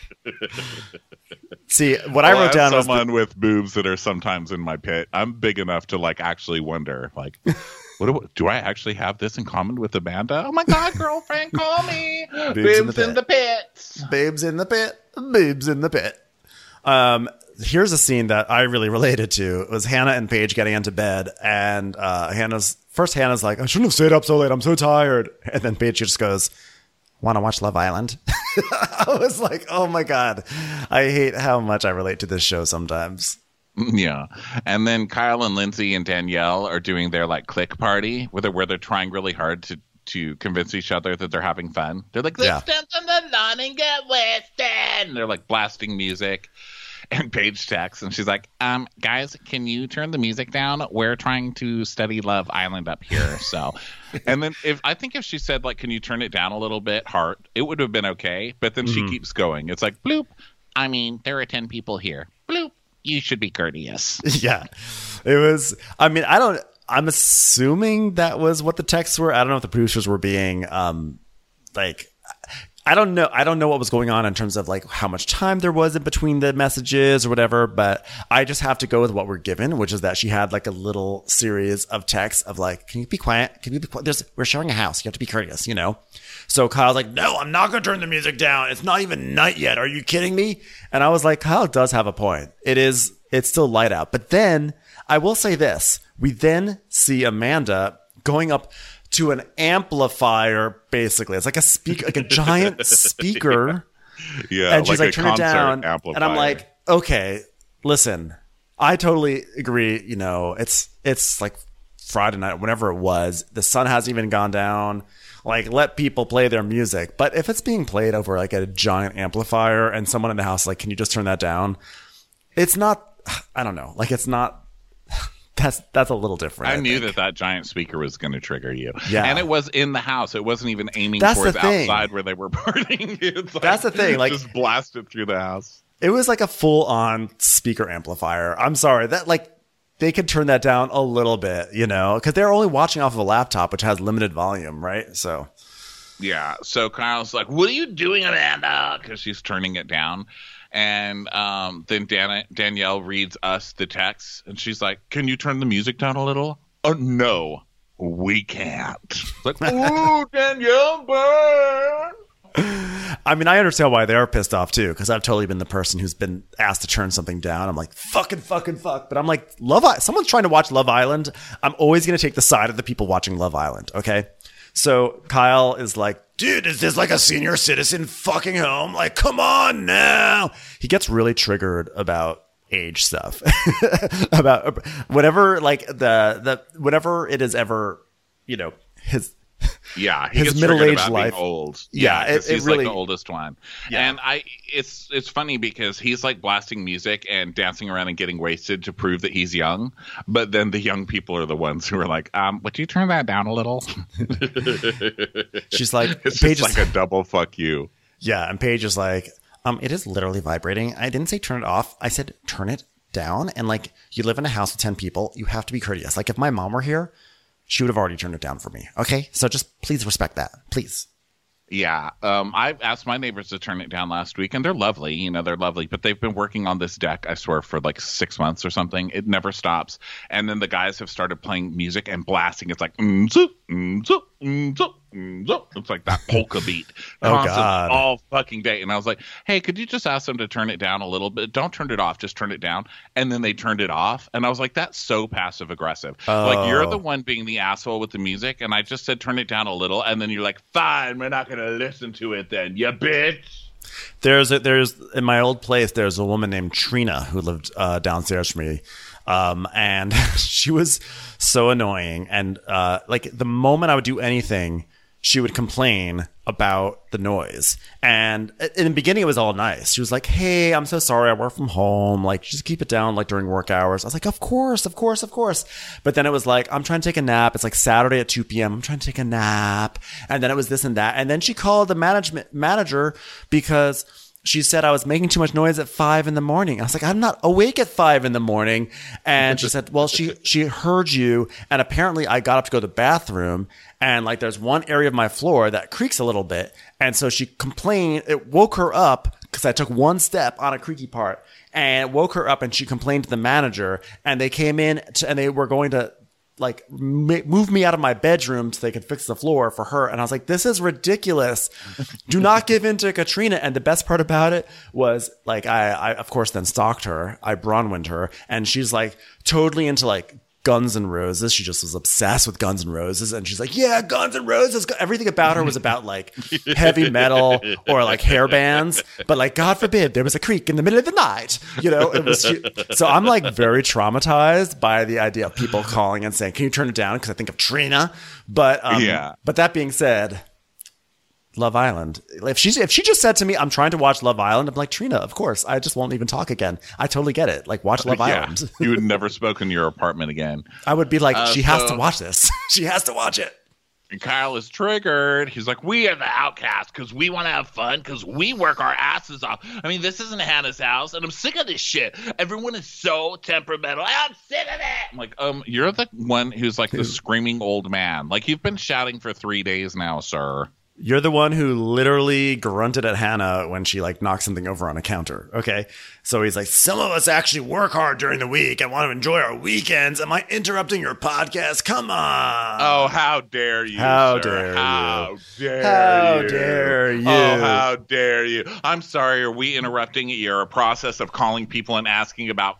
see, what I wrote down was someone with boobs that are sometimes in my pit. I'm big enough to, like, actually wonder, like, do I actually have this in common with Amanda? Oh my God, girlfriend, call me. Boobs in the pit. Babes in the pit. Boobs in the pit. Here's a scene that I really related to. It was Hannah and Paige getting into bed, and Hannah's like, I shouldn't have stayed up so late. I'm so tired. And then Paige just goes, want to watch Love Island? I was like, oh my God. I hate how much I relate to this show sometimes. Yeah. And then Kyle and Lindsay and Danielle are doing their, like, click party where they're trying really hard to convince each other that they're having fun. They're like, let's dance on the lawn and get wasted. And they're, like, blasting music. And Paige texts, and she's like, guys, can you turn the music down? We're trying to study Love Island up here. So, and then if she said, like, can you turn it down a little bit, heart, it would have been okay. But then she keeps going. It's like, bloop. I mean, there are 10 people here. Bloop. You should be courteous. Yeah. It was, I mean, I'm assuming that was what the texts were. I don't know if the producers were being, like, I don't know what was going on in terms of, like, how much time there was in between the messages or whatever, but I just have to go with what we're given, which is that she had, like, a little series of texts of, like, can you be quiet? Can you be quiet? We're sharing a house. You have to be courteous, you know? So Kyle's like, no, I'm not going to turn the music down. It's not even night yet. Are you kidding me? And I was like, Kyle does have a point. It's still light out. But then I will say this. We then see Amanda going up to an amplifier, basically. It's like a speaker, like a giant speaker. Yeah, and she's like, turn it down. Amplifier. And I'm like, okay, listen, I totally agree. You know, it's like Friday night, whenever it was. The sun hasn't even gone down. Like, let people play their music. But if it's being played over, like, a giant amplifier and someone in the house, like, can you just turn that down? It's not, I don't know. Like, it's not. That's a little different. I knew that giant speaker was going to trigger you. Yeah. And it was in the house. It wasn't even aiming towards outside where they were partying. It's like, that's the thing. Like, just blasted through the house. It was like a full-on speaker amplifier. I'm sorry. That, like, they could turn that down a little bit, you know, because they're only watching off of a laptop, which has limited volume, right? So. Yeah. So Kyle's like, what are you doing, Amanda? Because she's turning it down. And then Danielle reads us the text, and she's like, can you turn the music down a little? Oh, no, we can't. It's like, ooh, Danielle, burn. I mean, I understand why they're pissed off too, because I've totally been the person who's been asked to turn something down. I'm like, fuck. But I'm like, someone's trying to watch Love Island. I'm always going to take the side of the people watching Love Island. Okay. So Kyle is like, dude, is this like a senior citizen fucking home? Like, come on now. He gets really triggered about age stuff, about whatever, like whatever it is ever, his. Yeah, he his gets triggered middle-aged about life. being old. Yeah, Yeah, 'cause it he's really- like the oldest one. Yeah. And it's funny because he's like blasting music and dancing around and getting wasted to prove that he's young. But then the young people are the ones who are like, would you turn that down a little? She's like, It's Paige just is, like a double fuck you. yeah, and Paige is like, it is literally vibrating. I didn't say turn it off. I said turn it down. And like, you live in a house with 10 people. You have to be courteous. Like, if my mom were here, she would have already turned it down for me. Okay, so just please respect that, please. Yeah. I asked my neighbors to turn it down last week, and they're lovely. They're lovely, but they've been working on this deck, I swear, for like 6 months or something. It never stops. And then the guys have started playing music and blasting. It's like, it's like that polka beat. Oh, Constant, God. all fucking day. And I was like, hey, could you just ask them to turn it down a little bit? Don't turn it off. Just turn it down. And then they turned it off. And I was like, that's so passive aggressive. Like, you're the one being the asshole with the music. And I just said, turn it down a little. And then you're like, fine, we're not going to listen to it then, you bitch. There's in my old place, there's a woman named Trina who lived downstairs from me. And she was so annoying. And like, the moment I would do anything, she would complain about the noise. And in the beginning, it was all nice. She was like, hey, I'm so sorry. I work from home. Like, just keep it down, like, during work hours. I was like, of course. But then it was like, I'm trying to take a nap. It's like Saturday at 2 p.m. I'm trying to take a nap. And then it was this and that. And then she called the manager because she said I was making too much noise at 5 a.m. I was like, I'm not awake at 5 a.m. And she said, well, she heard you. And apparently I got up to go to the bathroom, and like, there's one area of my floor that creaks a little bit. And so she complained. It woke her up because I took one step on a creaky part, and it woke her up, and she complained to the manager, and they came in and they were going to like move me out of my bedroom so they could fix the floor for her. And I was like, this is ridiculous. Do not give in to Katrina. And the best part about it was like, I of course then stalked her. I Bronwyned her, and she's like totally into like Guns N' Roses. She just was obsessed with Guns N' Roses. And she's like, yeah, Guns N' Roses. Everything about her was about like heavy metal or like hair bands. But like, God forbid, there was a creak in the middle of the night. It was, so I'm like very traumatized by the idea of people calling and saying, can you turn it down? Because I think of Trina. But Yeah. But that being said, Love Island. If she just said to me, I'm trying to watch Love Island, I'm like, Trina, of course. I just won't even talk again. I totally get it. Like, watch Love Yeah. Island. You would never spoke in your apartment again. I would be like, she has so- to watch this. She has to watch it. And Kyle is triggered. He's like, we are the outcasts because we want to have fun because we work our asses off. I mean, this isn't Hannah's house, and I'm sick of this shit. Everyone is so temperamental. I'm sick of it. I'm like, you're the one who's like the screaming old man. Like, you've been shouting for 3 days now, sir. You're the one who literally grunted at Hannah when she like knocked something over on a counter. Okay. So he's like, some of us actually work hard during the week and want to enjoy our weekends. Am I interrupting your podcast? Come on. Oh, how dare you, How sir. dare you. How dare How you. dare you. Oh, how dare you. I'm sorry. Are we interrupting your process of calling people and asking about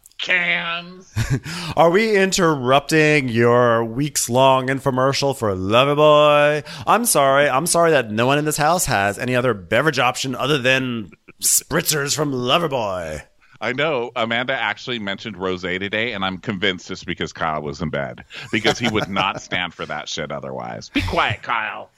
cans? Are we interrupting your weeks-long infomercial for Loverboy? I'm sorry that no one in this house has any other beverage option other than spritzers from Loverboy. I know Amanda actually mentioned rosé today, and I'm convinced it's because Kyle was in bed, because he would not stand for that shit otherwise. Be quiet, Kyle.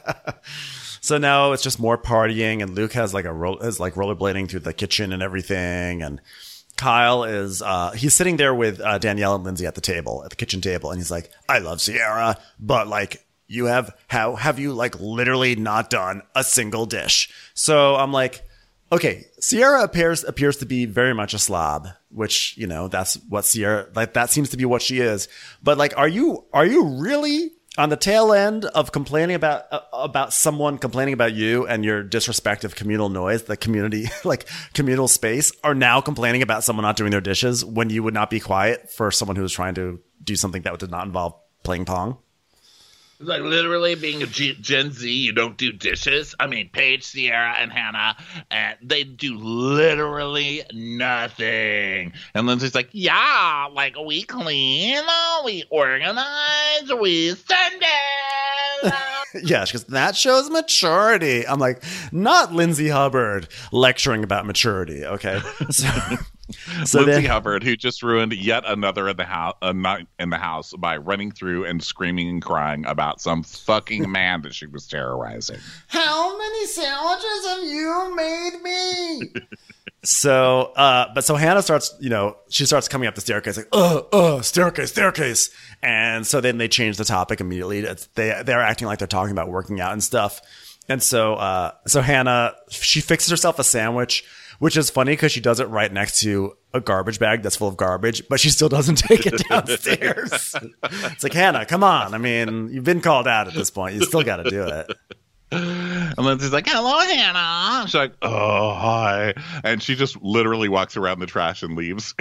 So now it's just more partying, and Luke has like rollerblading through the kitchen and everything, and Kyle is he's sitting there with Danielle and Lindsay at the kitchen table, and he's like, I love Sierra, but like, how have you like literally not done a single dish? So I'm like, okay, Sierra appears to be very much a slob, which, that's what Sierra, like, that seems to be what she is. But like, are you really on the tail end of complaining about someone complaining about you and your disrespect of communal noise, the community, like communal space, are now complaining about someone not doing their dishes when you would not be quiet for someone who was trying to do something that did not involve playing Pong? Like literally being a Gen Z, you don't do dishes. I mean, Paige, Sierra, and Hannah, and they do literally nothing. And Lindsay's like, yeah, like we clean, we organize, we send it. Yeah, because that shows maturity. I'm like, not Lindsay Hubbard lecturing about maturity, okay? So Lindsay then, Hubbard, who just ruined yet another night in the house by running through and screaming and crying about some fucking man that she was terrorizing. how many sandwiches have you made me? So Hannah starts, she starts coming up the staircase like, staircase. And so then they change the topic immediately. They're acting like they're talking about working out and stuff. And so Hannah, she fixes herself a sandwich, which is funny because she does it right next to a garbage bag that's full of garbage, but she still doesn't take it downstairs. It's like, Hannah, come on. I mean, you've been called out at this point. You still got to do it. And Lindsay's like, hello, Hannah. She's like, oh, hi. And she just literally walks around the trash and leaves.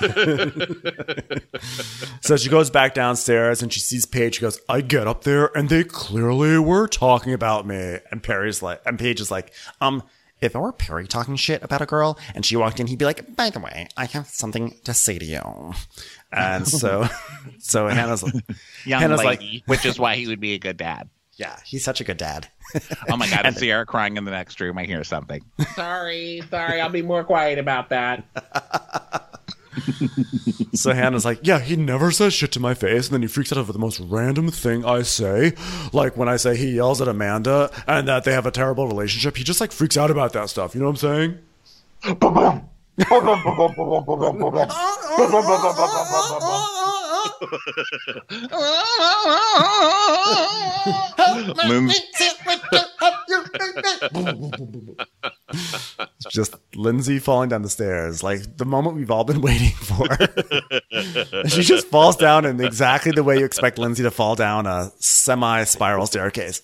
So she goes back downstairs and she sees Paige. She goes, I get up there and they clearly were talking about me. And Paige is like, if I were Perry talking shit about a girl and she walked in, he'd be like, by the way, I have something to say to you. And so Hannah's lady, like, which is why he would be a good dad. Yeah, he's such a good dad. Oh my God, and Sierra crying in the next room. I hear something. Sorry, I'll be more quiet about that. So Hannah's like, yeah, he never says shit to my face, and then he freaks out over the most random thing I say. Like when I say he yells at Amanda and that they have a terrible relationship, he just like freaks out about that stuff. You know what I'm saying? It's just Lindsay falling down the stairs, like the moment we've all been waiting for. She just falls down in exactly the way you expect Lindsay to fall down a semi-spiral staircase.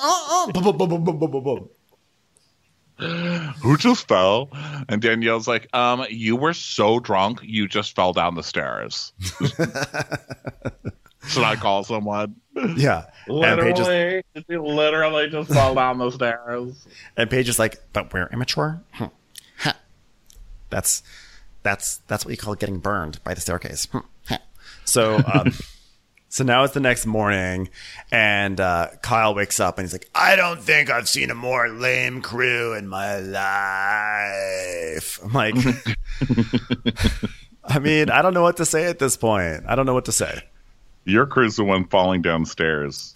Who just fell? And Danielle's like, you were so drunk, you just fell down the stairs. Should I call someone? Yeah. Literally, she literally just fell down the stairs. And Paige is like, but we're immature? Huh. That's what you call getting burned by the staircase. So now it's the next morning, and Kyle wakes up and he's like, I don't think I've seen a more lame crew in my life. I'm like, I mean, I don't know what to say at this point. I don't know what to say. Your crew's the one falling downstairs.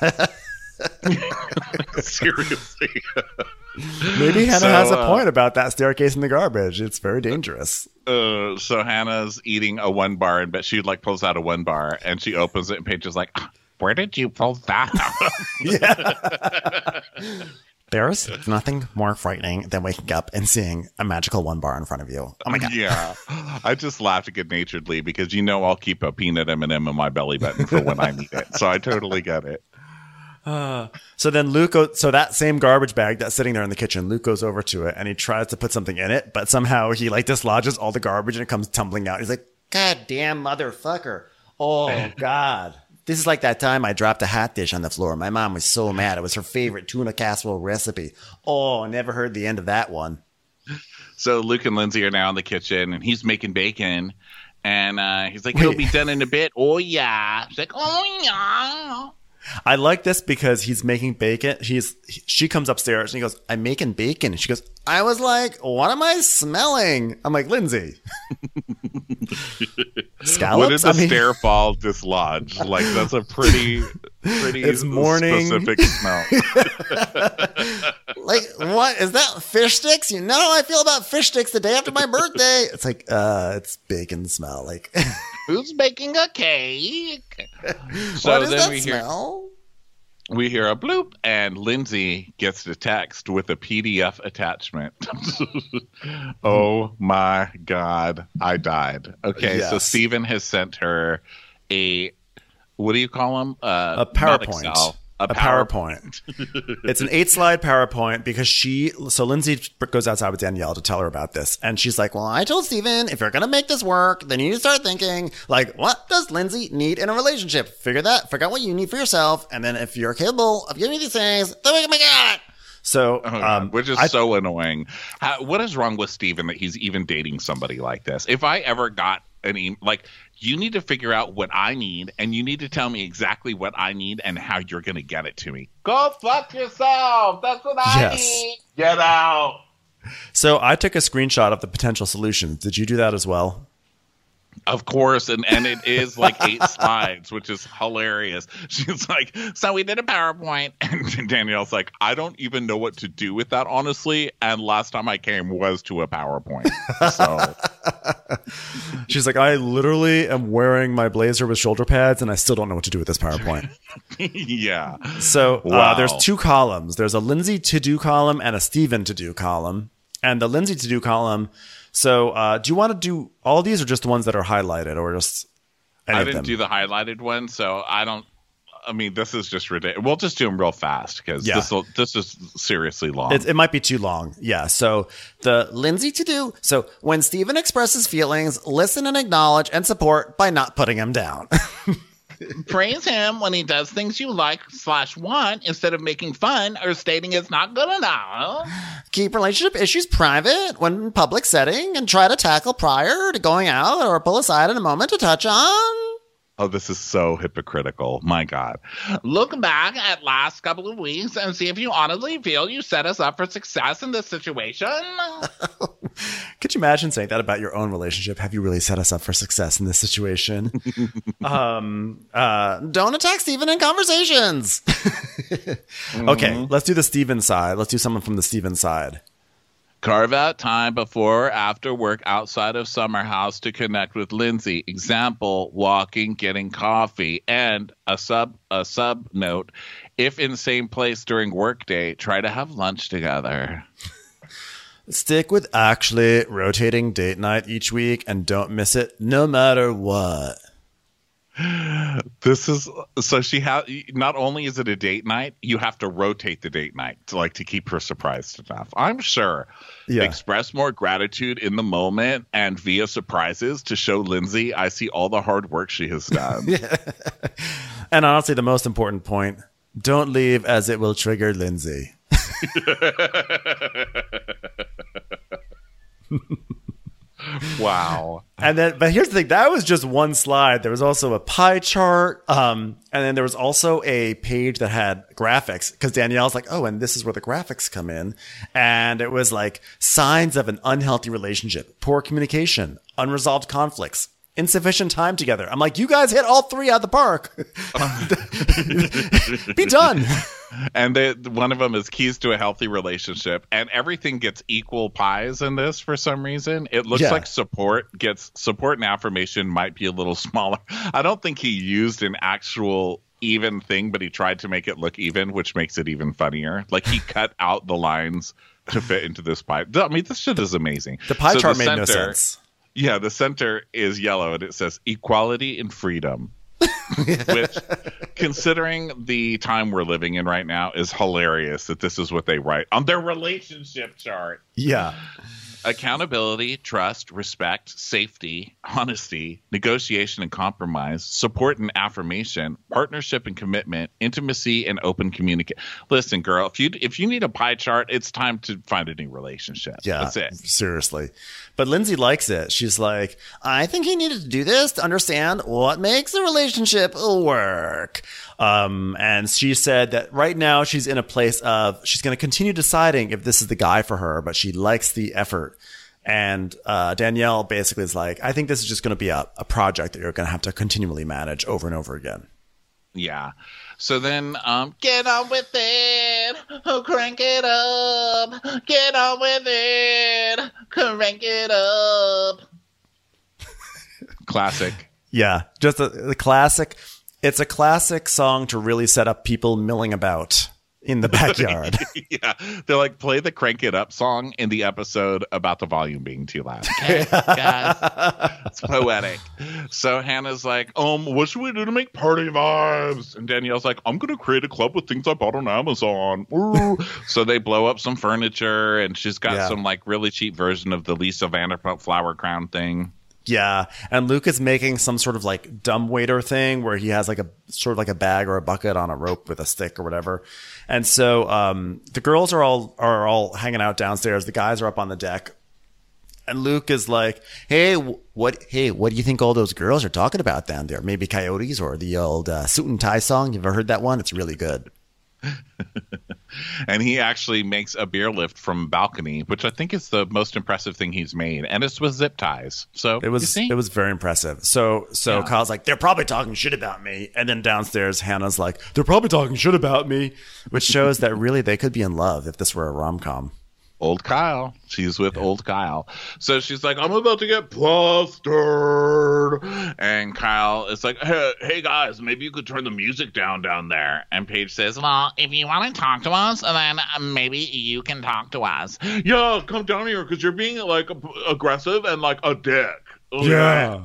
Seriously. Maybe Hannah has a point about that staircase in the garbage. It's very dangerous. So Hannah's eating a one bar, and but she like pulls out a one bar and she opens it, and Paige is like, where did you pull that out? Yeah. There's nothing more frightening than waking up and seeing a magical one bar in front of you. Oh my God. Yeah. I just laughed good-naturedly because I'll keep a peanut M&M in my belly button for when I need it. So I totally get it. So then so that same garbage bag that's sitting there in the kitchen, Luke goes over to it and he tries to put something in it, but somehow he like dislodges all the garbage and it comes tumbling out. He's like, God damn motherfucker. Oh God. This is like that time I dropped a hot dish on the floor. My mom was so mad. It was her favorite tuna casserole recipe. Oh, I never heard the end of that one. So Luke and Lindsay are now in the kitchen and he's making bacon. And he's like, it'll be done in a bit. Oh, yeah. She's like, oh, yeah. I like this because he's making bacon. She comes upstairs and he goes, I'm making bacon. And she goes, I was like, what am I smelling? I'm like, Lindsay. Scallops? What did the stair fall dislodge? Like, that's a pretty it's morning. Specific smell. Like, what? Is that fish sticks? You know how I feel about fish sticks the day after my birthday. It's like, it's bacon smell. Like, who's baking a cake? So what is that smell? We hear a bloop, and Lindsay gets the text with a PDF attachment. Oh my God, I died. Okay, yes. So Steven has sent her what do you call them? A PowerPoint. a PowerPoint. It's an 8-slide PowerPoint because Lindsay goes outside with Danielle to tell her about this. And she's like, well, I told Steven, if you're going to make this work, then you need to start thinking, like, what does Lindsay need in a relationship? Figure out what you need for yourself. And then if you're capable of giving me these things, then we can make it. So, which is so annoying. What is wrong with Steven that he's even dating somebody like this? If I ever got you need to figure out what I need, and you need to tell me exactly what I need and how you're going to get it to me. Go fuck yourself. That's what I need. Get out. So I took a screenshot of the potential solutions. Did you do that as well? Of course, and it is like 8 slides, which is hilarious. She's like, so we did a PowerPoint, and Danielle's like, I don't even know what to do with that, honestly, and last time I came was to a PowerPoint. So she's like, I literally am wearing my blazer with shoulder pads, and I still don't know what to do with this PowerPoint. Yeah. So there's 2 columns. There's a Lindsay to-do column and a Steven to-do column. And the Lindsay to-do column... So, do you want to do all these or just the ones that are highlighted or just any I of didn't them? do the highlighted one, so this is just ridiculous. We'll just do them real fast because this is seriously long. It might be too long. Yeah. So, the Lindsay to do. So, when Steven expresses feelings, listen and acknowledge and support by not putting him down. Praise him when he does things you like/want instead of making fun or stating it's not good enough. Keep relationship issues private when in public setting and try to tackle prior to going out or pull aside in a moment to touch on. Oh, this is so hypocritical. My God. Look back at last couple of weeks and see if you honestly feel you set us up for success in this situation. Could you imagine saying that about your own relationship? Have you really set us up for success in this situation? Don't attack Steven in conversations. Okay, let's do the Steven side. Let's do someone from the Steven side. Carve out time before or after work outside of Summer House to connect with Lindsay. Example, walking, getting coffee. And a sub note, if in same place during workday, try to have lunch together. Stick with actually rotating date night each week and don't miss it no matter what. This is so not only is it a date night, you have to rotate the date night to keep her surprised enough. I'm sure. Yeah. Express more gratitude in the moment and via surprises to show Lindsay I see all the hard work she has done. And honestly, the most important point, don't leave as it will trigger Lindsay. Wow. But here's the thing, that was just one slide. There was also a pie chart, and then there was also a page that had graphics because Danielle's like, oh, and this is where the graphics come in. And it was like signs of an unhealthy relationship, poor communication, unresolved conflicts, insufficient time together. I'm like, you guys hit all 3 out of the park. Be done. And one of them is keys to a healthy relationship, and everything gets equal pies in this for some reason. It looks like support and affirmation might be a little smaller. I don't think he used an actual even thing, but he tried to make it look even, which makes it even funnier. Like he cut out the lines to fit into this pie. I mean, this shit is amazing. The pie chart made no sense. Yeah, the center is yellow and it says equality and freedom. Which, considering the time we're living in right now, is hilarious that this is what they write on their relationship chart. Yeah. Accountability, trust, respect, safety, honesty, negotiation and compromise, support and affirmation, partnership and commitment, intimacy and open communication. Listen, girl, if you need a pie chart, it's time to find a new relationship. Yeah, that's it. Seriously. But Lindsay likes it. She's like, I think he needed to do this to understand what makes a relationship work. And she said that right now she's in a place of she's going to continue deciding if this is the guy for her, but she likes the effort. And Danielle basically is like, I think this is just going to be a project that you're going to have to continually manage over and over again. Yeah. So then, get on with it, crank it up, get on with it, crank it up. Classic. Yeah, just the classic. It's a classic song to really set up people milling about. in the backyard. Yeah, they're like, play the Crank It Up song in the episode about the volume being too loud. Okay, guys, it's poetic. So Hannah's like, what should we do to make party vibes? And Danielle's like, I'm gonna create a club with things I bought on Amazon. Ooh. So they blow up some furniture, and she's got some like really cheap version of the Lisa Vanderpump flower crown thing. Yeah, and Luke is making some sort of like dumbwaiter thing where he has like a sort of like a bag or a bucket on a rope with a stick or whatever. And so the girls are all hanging out downstairs. The guys are up on the deck. And Luke is like, "Hey, what do you think all those girls are talking about down there? Maybe coyotes or the old suit and tie song? You've ever heard that one? It's really good." And he actually makes a beer lift from a balcony, which I think is the most impressive thing he's made, and it's with zip ties. So it was very impressive. So Kyle's like, they're probably talking shit about me, and then downstairs Hannah's like, they're probably talking shit about me, which shows that really they could be in love if this were a rom-com. Old Kyle. She's with old Kyle. So she's like, I'm about to get plastered. And Kyle is like, hey guys, maybe you could turn the music down there. And Paige says, well, if you want to talk to us, then maybe you can talk to us. Yeah, come down here because you're being like aggressive and like a dick. Okay. Yeah.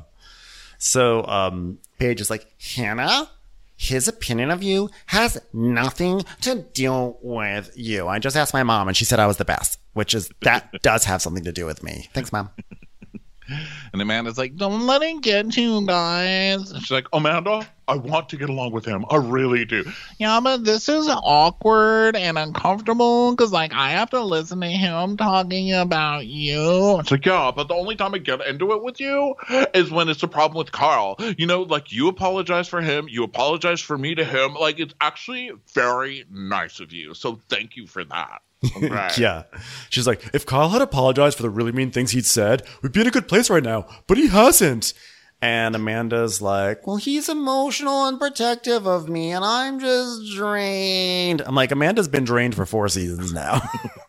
So Paige is like, Hannah? His opinion of you has nothing to do with you. I just asked my mom, and she said I was the best, that does have something to do with me. Thanks, Mom. And Amanda's like, don't let it get to you guys. And she's like, Amanda, I want to get along with him. I really do. Yeah, but this is awkward and uncomfortable because, like, I have to listen to him talking about you. It's like, yeah, but the only time I get into it with you is when it's a problem with Carl. You know, like, you apologize for him. You apologize for me to him. Like, it's actually very nice of you. So thank you for that. Right. Yeah. She's like, if Kyle had apologized for the really mean things he'd said, we'd be in a good place right now. But he hasn't. And Amanda's like, well, he's emotional and protective of me, and I'm just drained. I'm like, Amanda's been drained for 4 seasons now.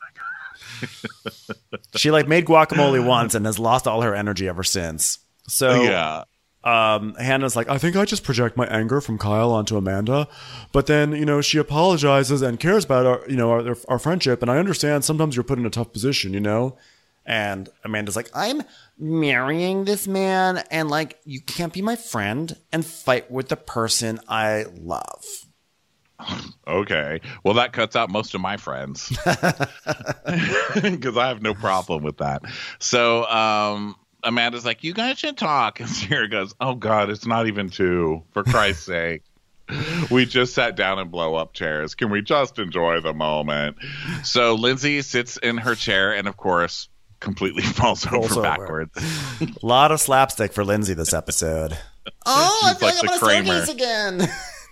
She like made guacamole once and has lost all her energy ever since. So yeah. Hannah's like, I think I just project my anger from Kyle onto Amanda, but then, you know, she apologizes and cares about our friendship. And I understand sometimes you're put in a tough position, you know? And Amanda's like, I'm marrying this man, and like, you can't be my friend and fight with the person I love. Okay. Well, that cuts out most of my friends because I have no problem with that. So, Amanda's like, you guys should talk. And Sierra goes, oh, God, it's not even 2. For Christ's sake. We just sat down and blow up chairs. Can we just enjoy the moment? So Lindsay sits in her chair and, of course, completely falls over backwards. A lot of slapstick for Lindsay this episode. Oh, She's I feel like like I'm the on a Kramer. staircase again.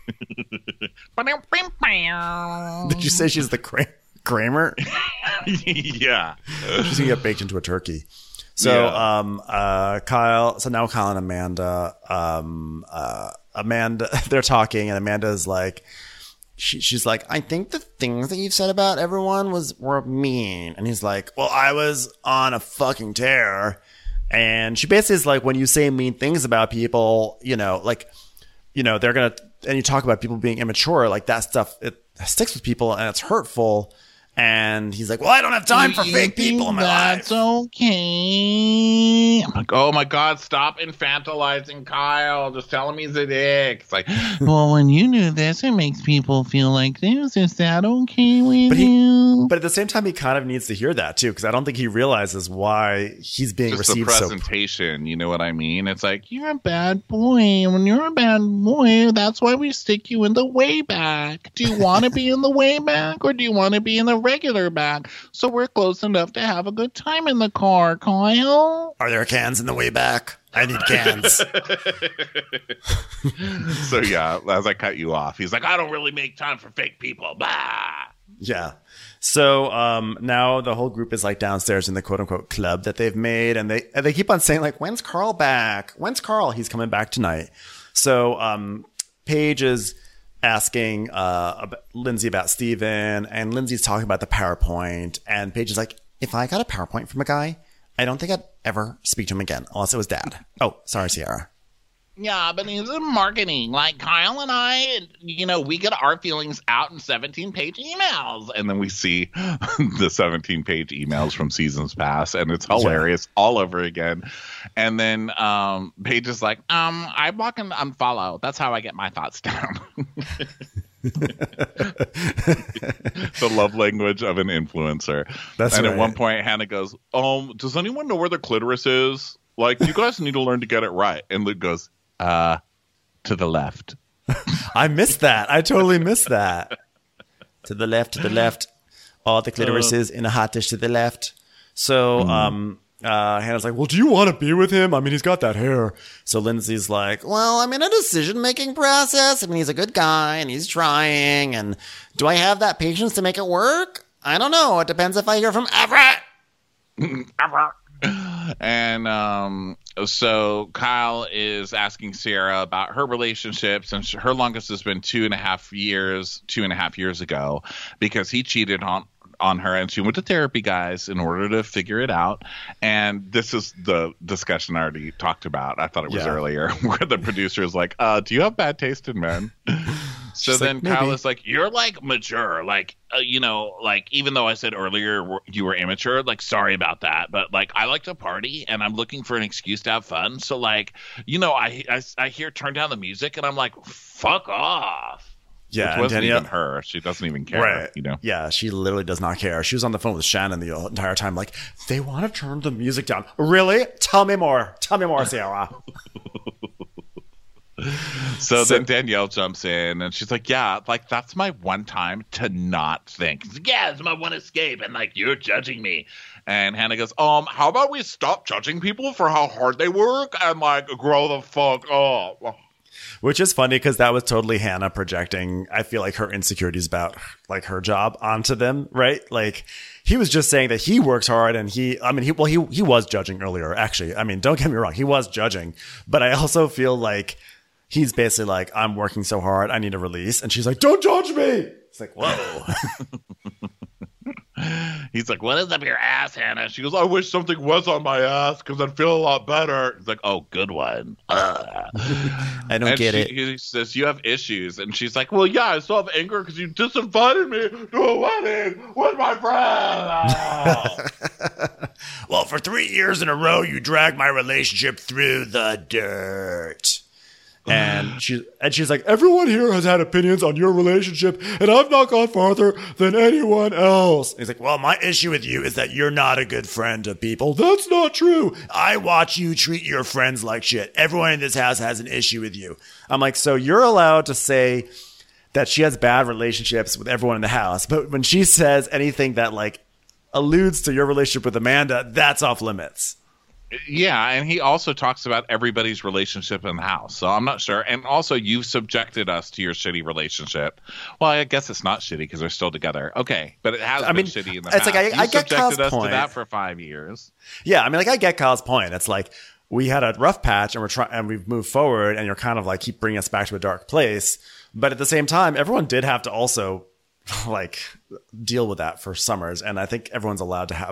Did you say she's the Kramer? Yeah. She's going to get baked into a turkey. So, Kyle, so now Kyle and Amanda, they're talking, and Amanda's like, she's like, I think the things that you've said about everyone were mean. And he's like, well, I was on a fucking tear. And she basically is like, when you say mean things about people, you know, like, you know, they're going to, and you talk about people being immature, like that stuff, it sticks with people and it's hurtful. And he's like, well, I don't have time for fake people in my life. That's okay. I'm like, oh my God, stop infantilizing Kyle. Just tell him he's a dick. It's like, well, when you do this, it makes people feel like this. Is that okay with you? But at the same time, he kind of needs to hear that too, because I don't think he realizes why he's being just received the presentation, you know what I mean? It's like, you're a bad boy. When you're a bad boy, that's why we stick you in the way back. Do you want to be in the way back, or do you want to be in the regular back, so we're close enough to have a good time in the car, Kyle? Are there cans in the way back? I need cans. So yeah, as I cut you off, he's like, I don't really make time for fake people. Blah. Yeah. So now the whole group is like downstairs in the quote unquote club that they've made, and they keep on saying like, when's Carl back? When's Carl? He's coming back tonight. So Paige is asking Lindsay about Steven, and Lindsay's talking about the PowerPoint, and Paige is like, if I got a PowerPoint from a guy, I don't think I'd ever speak to him again unless it was Dad. Oh, sorry, Sierra. Yeah, but he's in marketing. Like Kyle and I, we get our feelings out in 17-page emails. And then we see the 17-page emails from seasons past, and it's hilarious all over again. And then Paige is like, I block and unfollow. That's how I get my thoughts down. The love language of an influencer. That's and right. At one point, Hannah goes, does anyone know where the clitoris is? Like, you guys need to learn to get it right. And Luke goes, to the left. I missed that. I totally missed that. To the left, to the left. All the clitoris is in a hot dish to the left. So, Hannah's like, well, do you want to be with him? I mean, he's got that hair. So Lindsay's like, well, I'm in a decision-making process. I mean, he's a good guy and he's trying. And do I have that patience to make it work? I don't know. It depends if I hear from Everett. And so Kyle is asking Sierra about her relationships, and her longest has been 2.5 years ago, because he cheated on her, and she went to therapy, guys, in order to figure it out. And this is the discussion I already talked about. I thought it was earlier, where the producer is like, do you have bad taste in men? So She's then like, Kyle maybe. is like, you're like mature, like, like, even though I said earlier you were immature, like, sorry about that, but like, I like to party and I'm looking for an excuse to have fun. So like, I hear turn down the music and I'm like, fuck off. Yeah, Which and wasn't Danielle, even her. She doesn't even care, right? Yeah, she literally does not care. She was on the phone with Shannon the entire time, like, they want to turn the music down. Really? Tell me more, Sierra. So then Danielle jumps in and she's like, yeah, like, that's my one time to not think. She's like, yeah, it's my one escape, and like, you're judging me. And Hannah goes, how about we stop judging people for how hard they work and like grow the fuck up? Which is funny because that was totally Hannah projecting, I feel like, her insecurities about like her job onto them, right? Like, he was just saying that he works hard, and he was judging earlier, actually. I mean, don't get me wrong, he was judging, but I also feel like he's basically like, I'm working so hard, I need a release. And she's like, don't judge me. It's like, whoa. He's like, what is up your ass, Hannah? She goes, I wish something was on my ass because I'd feel a lot better. He's like, oh, good one. I don't get it. He says, you have issues. And she's like, well, yeah, I still have anger because you disinvited me to a wedding with my friend. Well, for 3 years in a row, you dragged my relationship through the dirt. And she's like, everyone here has had opinions on your relationship, and I've not gone farther than anyone else. And he's like, well, my issue with you is that you're not a good friend to people. That's not true. I watch you treat your friends like shit. Everyone in this house has an issue with you. I'm like, so you're allowed to say that she has bad relationships with everyone in the house, but when she says anything that like alludes to your relationship with Amanda, that's off limits. Yeah, and he also talks about everybody's relationship in the house, so I'm not sure. And also, you've subjected us to your shitty relationship. Well, I guess it's not shitty because they're still together. Okay, but it has been shitty in the past. Like, I get Kyle's subjected us point. to that for 5 years. Yeah, I mean, like, I get Kyle's point. It's like, we had a rough patch and we've moved forward, and you're kind of like, keep bringing us back to a dark place. But at the same time, everyone did have to also like deal with that for summers, and I think everyone's allowed to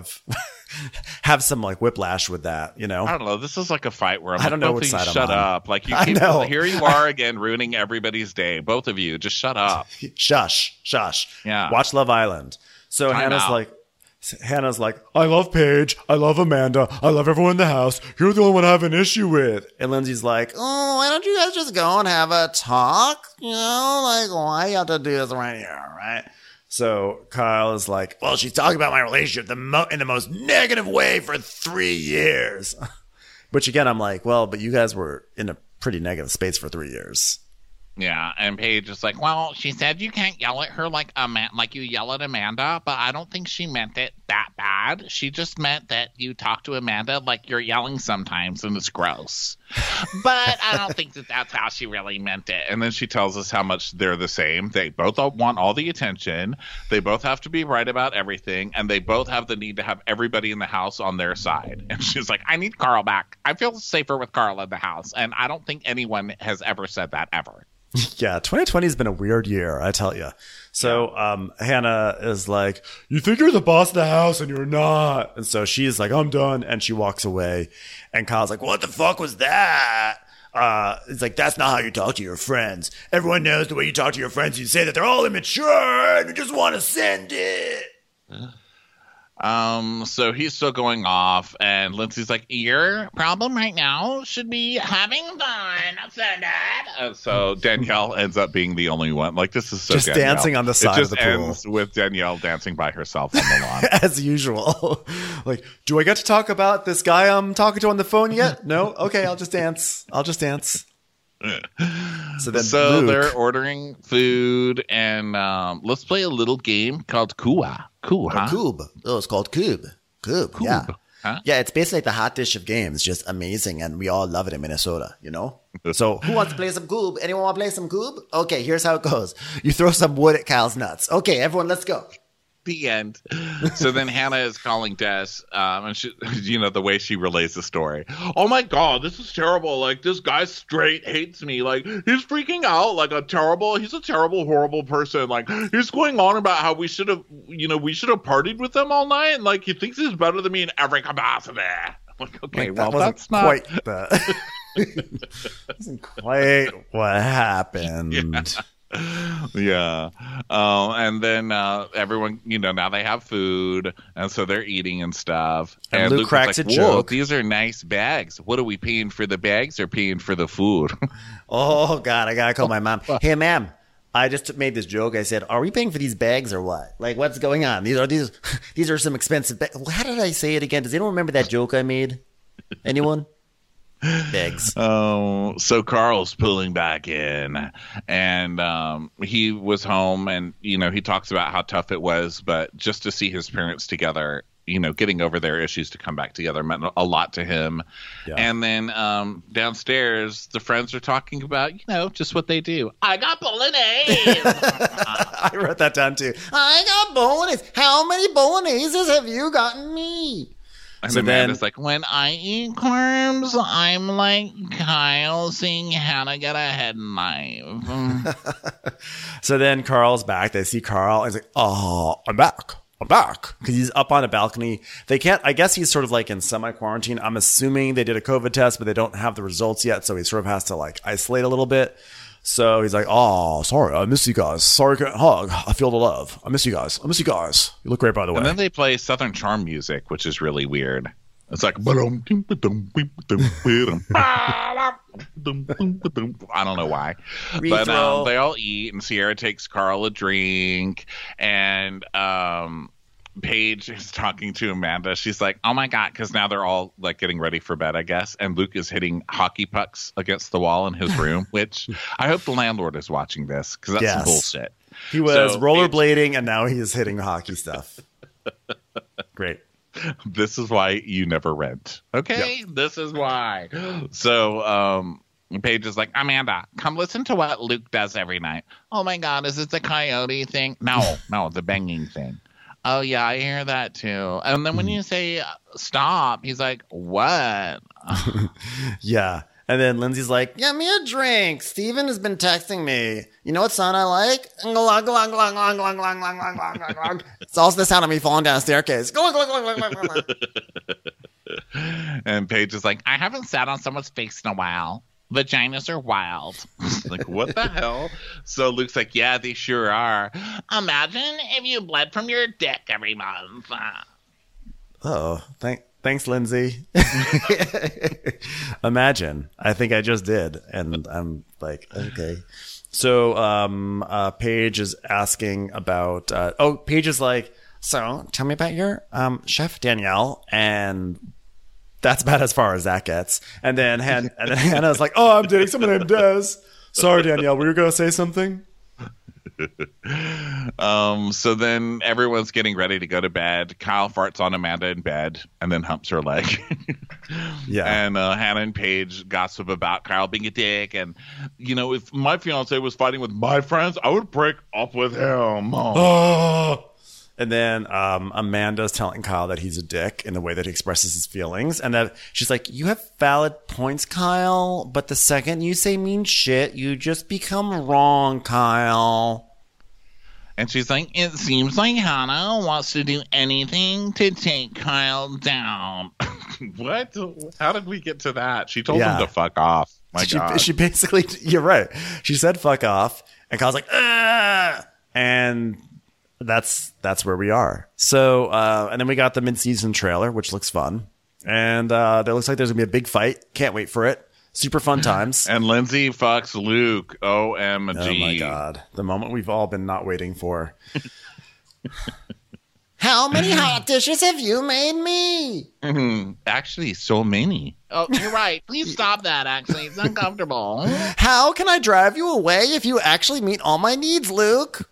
have some like whiplash with that, I don't know, this is like a fight where I don't know which side I'm shut on. up, like, you keep, here you are again ruining everybody's day, both of you, just shut up. Shush. Yeah, watch Love Island. So Time out. Hannah's like, I love Paige, I love Amanda, I love everyone in the house, you're the only one I have an issue with. And Lindsay's like, oh, why don't you guys just go and have a talk? Like, why you have to do this right here, right? So Kyle is like, well, she's talking about my relationship in the most negative way for 3 years. Which again, I'm like, well, but you guys were in a pretty negative space for 3 years. Yeah, and Paige is like, well, she said you can't yell at her like you yell at Amanda, but I don't think she meant it that bad. She just meant that you talk to Amanda like you're yelling sometimes, and it's gross. But I don't think that's how she really meant it. And then she tells us how much they're the same. They both want all the attention. They both have to be right about everything, and they both have the need to have everybody in the house on their side. And she's like, I need Carl back. I feel safer with Carl in the house, and I don't think anyone has ever said that ever. Yeah, 2020 has been a weird year, I tell you. So Hannah is like, you think you're the boss of the house and you're not. And so she's like, I'm done. And she walks away. And Kyle's like, what the fuck was that? It's like, that's not how you talk to your friends. Everyone knows the way you talk to your friends. You say that they're all immature and you just want to send it. So he's still going off, and Lindsay's like, your problem right now should be having fun. Send it. And so Danielle ends up being the only one. Like, this is so just Danielle. dancing on the side of the pool. It just ends with Danielle dancing by herself on the lawn. As usual. Like, do I get to talk about this guy I'm talking to on the phone yet? No? Okay, I'll just dance. So Luke, they're ordering food, and let's play a little game called Kua. Coob. Oh, it's called Coob. Coob, yeah. Huh? Yeah, it's basically like the hot dish of games. Just amazing, and we all love it in Minnesota, you know? So, who wants to play some Coob? Anyone want to play some Coob? Okay, here's how it goes. You throw some wood at Kyle's nuts. Okay, everyone, let's go. The end. So then Hannah is calling Des, and she, the way she relays the story. Oh my God, this is terrible. Like, this guy straight hates me. Like, he's freaking out. Like, he's a terrible, horrible person. Like, he's going on about how we should have partied with him all night. And like, he thinks he's better than me in every capacity. I'm like, okay, like, well, that's not quite the. Wasn't quite what happened. Yeah. And then everyone, now they have food, and so they're eating and stuff. And Luke cracks like, a joke. These are nice bags. What are we paying for the bags or paying for the food? Oh, God, I got to call my mom. Hey, ma'am, I just made this joke. I said, are we paying for these bags or what? Like, what's going on? These are some expensive bags. How did I say it again? Does anyone remember that joke I made? Anyone? Bags. Oh, so Carl's pulling back in, and he was home, and he talks about how tough it was, but just to see his parents together, getting over their issues to come back together meant a lot to him. Yeah. And then downstairs, the friends are talking about just what they do. I got bolognese. I wrote that down too. I got bolognese. How many bologneses have you gotten me? And so then it's like, when I eat carbs, I'm like Kyle seeing Hannah get a head knife. So then Carl's back. They see Carl. And he's like, oh, I'm back. Because he's up on a balcony. They can't, I guess he's sort of like in semi-quarantine. I'm assuming they did a COVID test, but they don't have the results yet. So he sort of has to like isolate a little bit. So he's like, oh, sorry, I miss you guys. Sorry, I can't hug. I feel the love. I miss you guys. You look great, by the way. And then they play Southern Charm music, which is really weird. It's like, I don't know why. But they all eat, and Sierra takes Carl a drink, and Paige is talking to Amanda. She's like, oh my God, because now they're all like getting ready for bed, I guess. And Luke is hitting hockey pucks against the wall in his room, which I hope the landlord is watching this, because that's some bullshit. He was rollerblading, and now he's hitting hockey stuff. Great. This is why you never rent. Okay? Yep. This is why. So, Paige is like, Amanda, come listen to what Luke does every night. Oh my God, is it the coyote thing? No, the banging thing. Oh, yeah, I hear that too. And then when you say stop, he's like, what? Yeah. And then Lindsay's like, get me a drink. Steven has been texting me. You know what sound I like? It's also the sound of me falling down a staircase. And Paige is like, I haven't sat on someone's face in a while. Vaginas are wild. Like, what the hell? So Luke's like, yeah, they sure are. Imagine if you bled from your dick every month. Oh, thanks, Lindsay. Imagine. I think I just did. And I'm like, okay. So Paige is asking about Paige is like, so tell me about your chef Danielle, and that's about as far as that gets. And then Hannah's like, oh, I'm dating someone named Des. Sorry, Danielle, were you going to say something? So then everyone's getting ready to go to bed. Kyle farts on Amanda in bed and then humps her leg. Yeah. And Hannah and Paige gossip about Kyle being a dick. And, if my fiance was fighting with my friends, I would break up with him. Oh. And then Amanda's telling Kyle that he's a dick in the way that he expresses his feelings. And that she's like, you have valid points, Kyle. But the second you say mean shit, you just become wrong, Kyle. And she's like, it seems like Hannah wants to do anything to take Kyle down. What? How did we get to that? She told him to fuck off. My God. She basically, you're right. She said fuck off, and Kyle's like, ugh! And that's where we are. So, and then we got the mid-season trailer, which looks fun. And there looks like there's going to be a big fight. Can't wait for it. Super fun times. And Lindsay fucks Luke. OMG. Oh my God. The moment we've all been not waiting for. How many hot dishes have you made me? Actually, so many. Oh, you're right. Please stop that, actually. It's uncomfortable. How can I drive you away if you actually meet all my needs, Luke?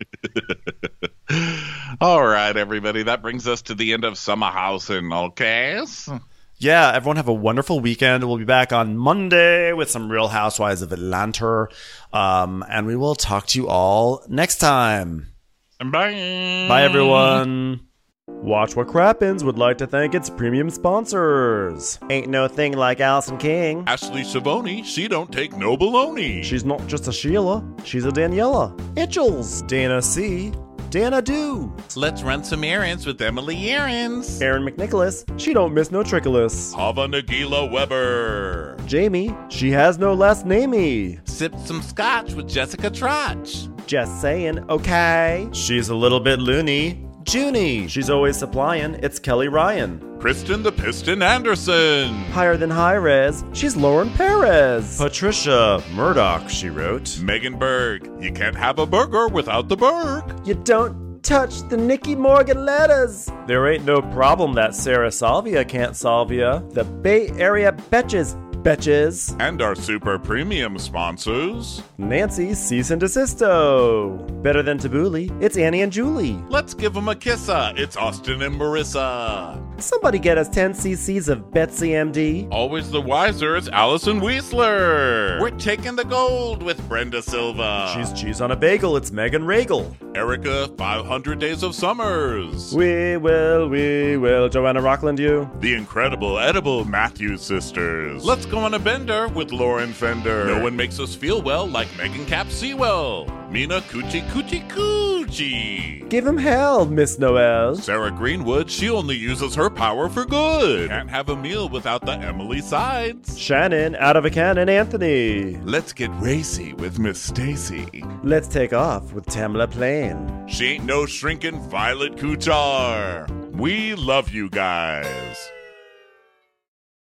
All right, everybody. That brings us to the end of Summerhausen, okay? Yeah, everyone have a wonderful weekend. We'll be back on Monday with some Real Housewives of Atlanta. And we will talk to you all next time. Bye. Bye, everyone. Watch What Crappens would like to thank its premium sponsors. Ain't no thing like Allison King. Ashley Savoni, she don't take no baloney. She's not just a Sheila, she's a Daniela. Itchels, Dana C., Dana Do, Let's run some errands with Emily Errands. Aaron McNicholas, she don't miss no trickolas. Hava Nagila Weber. Jamie, she has no last namey. Sip some scotch with Jessica Trotch. Just saying, okay. She's a little bit loony. Junie, she's always supplying. It's Kelly Ryan. Kristen the Piston Anderson. Higher than high res, she's Lauren Perez. Patricia Murdoch, she wrote. Megan Berg. You can't have a burger without the Berg. You don't touch the Nikki Morgan letters. There ain't no problem that Sarah Salvia can't solve ya. The Bay Area betches. And our super premium sponsors. Nancy Cease and Desisto. Better than Tabbouleh, it's Annie and Julie. Let's give them a kissa. It's Austin and Marissa. Somebody get us 10 cc's of Betsy MD. Always the wiser, it's Allison Weisler. We're taking the gold with Brenda Silva. She's cheese on a bagel, it's Megan Regal. Erica, 500 Days of Summers. We will, Joanna Rockland, you. The incredible edible Matthews sisters. Let's go on a bender with Lauren Fender. No one makes us feel well like Megan Cap Sewell. Mina Coochie. Give him hell, Miss Noel. Sarah Greenwood, she only uses her power for good. Can't have a meal without the Emily sides. Shannon, out of a cannon, Anthony. Let's get racy with Miss Stacy. Let's take off with Tamla Plain. She ain't no shrinking Violet Kuchar. We love you guys.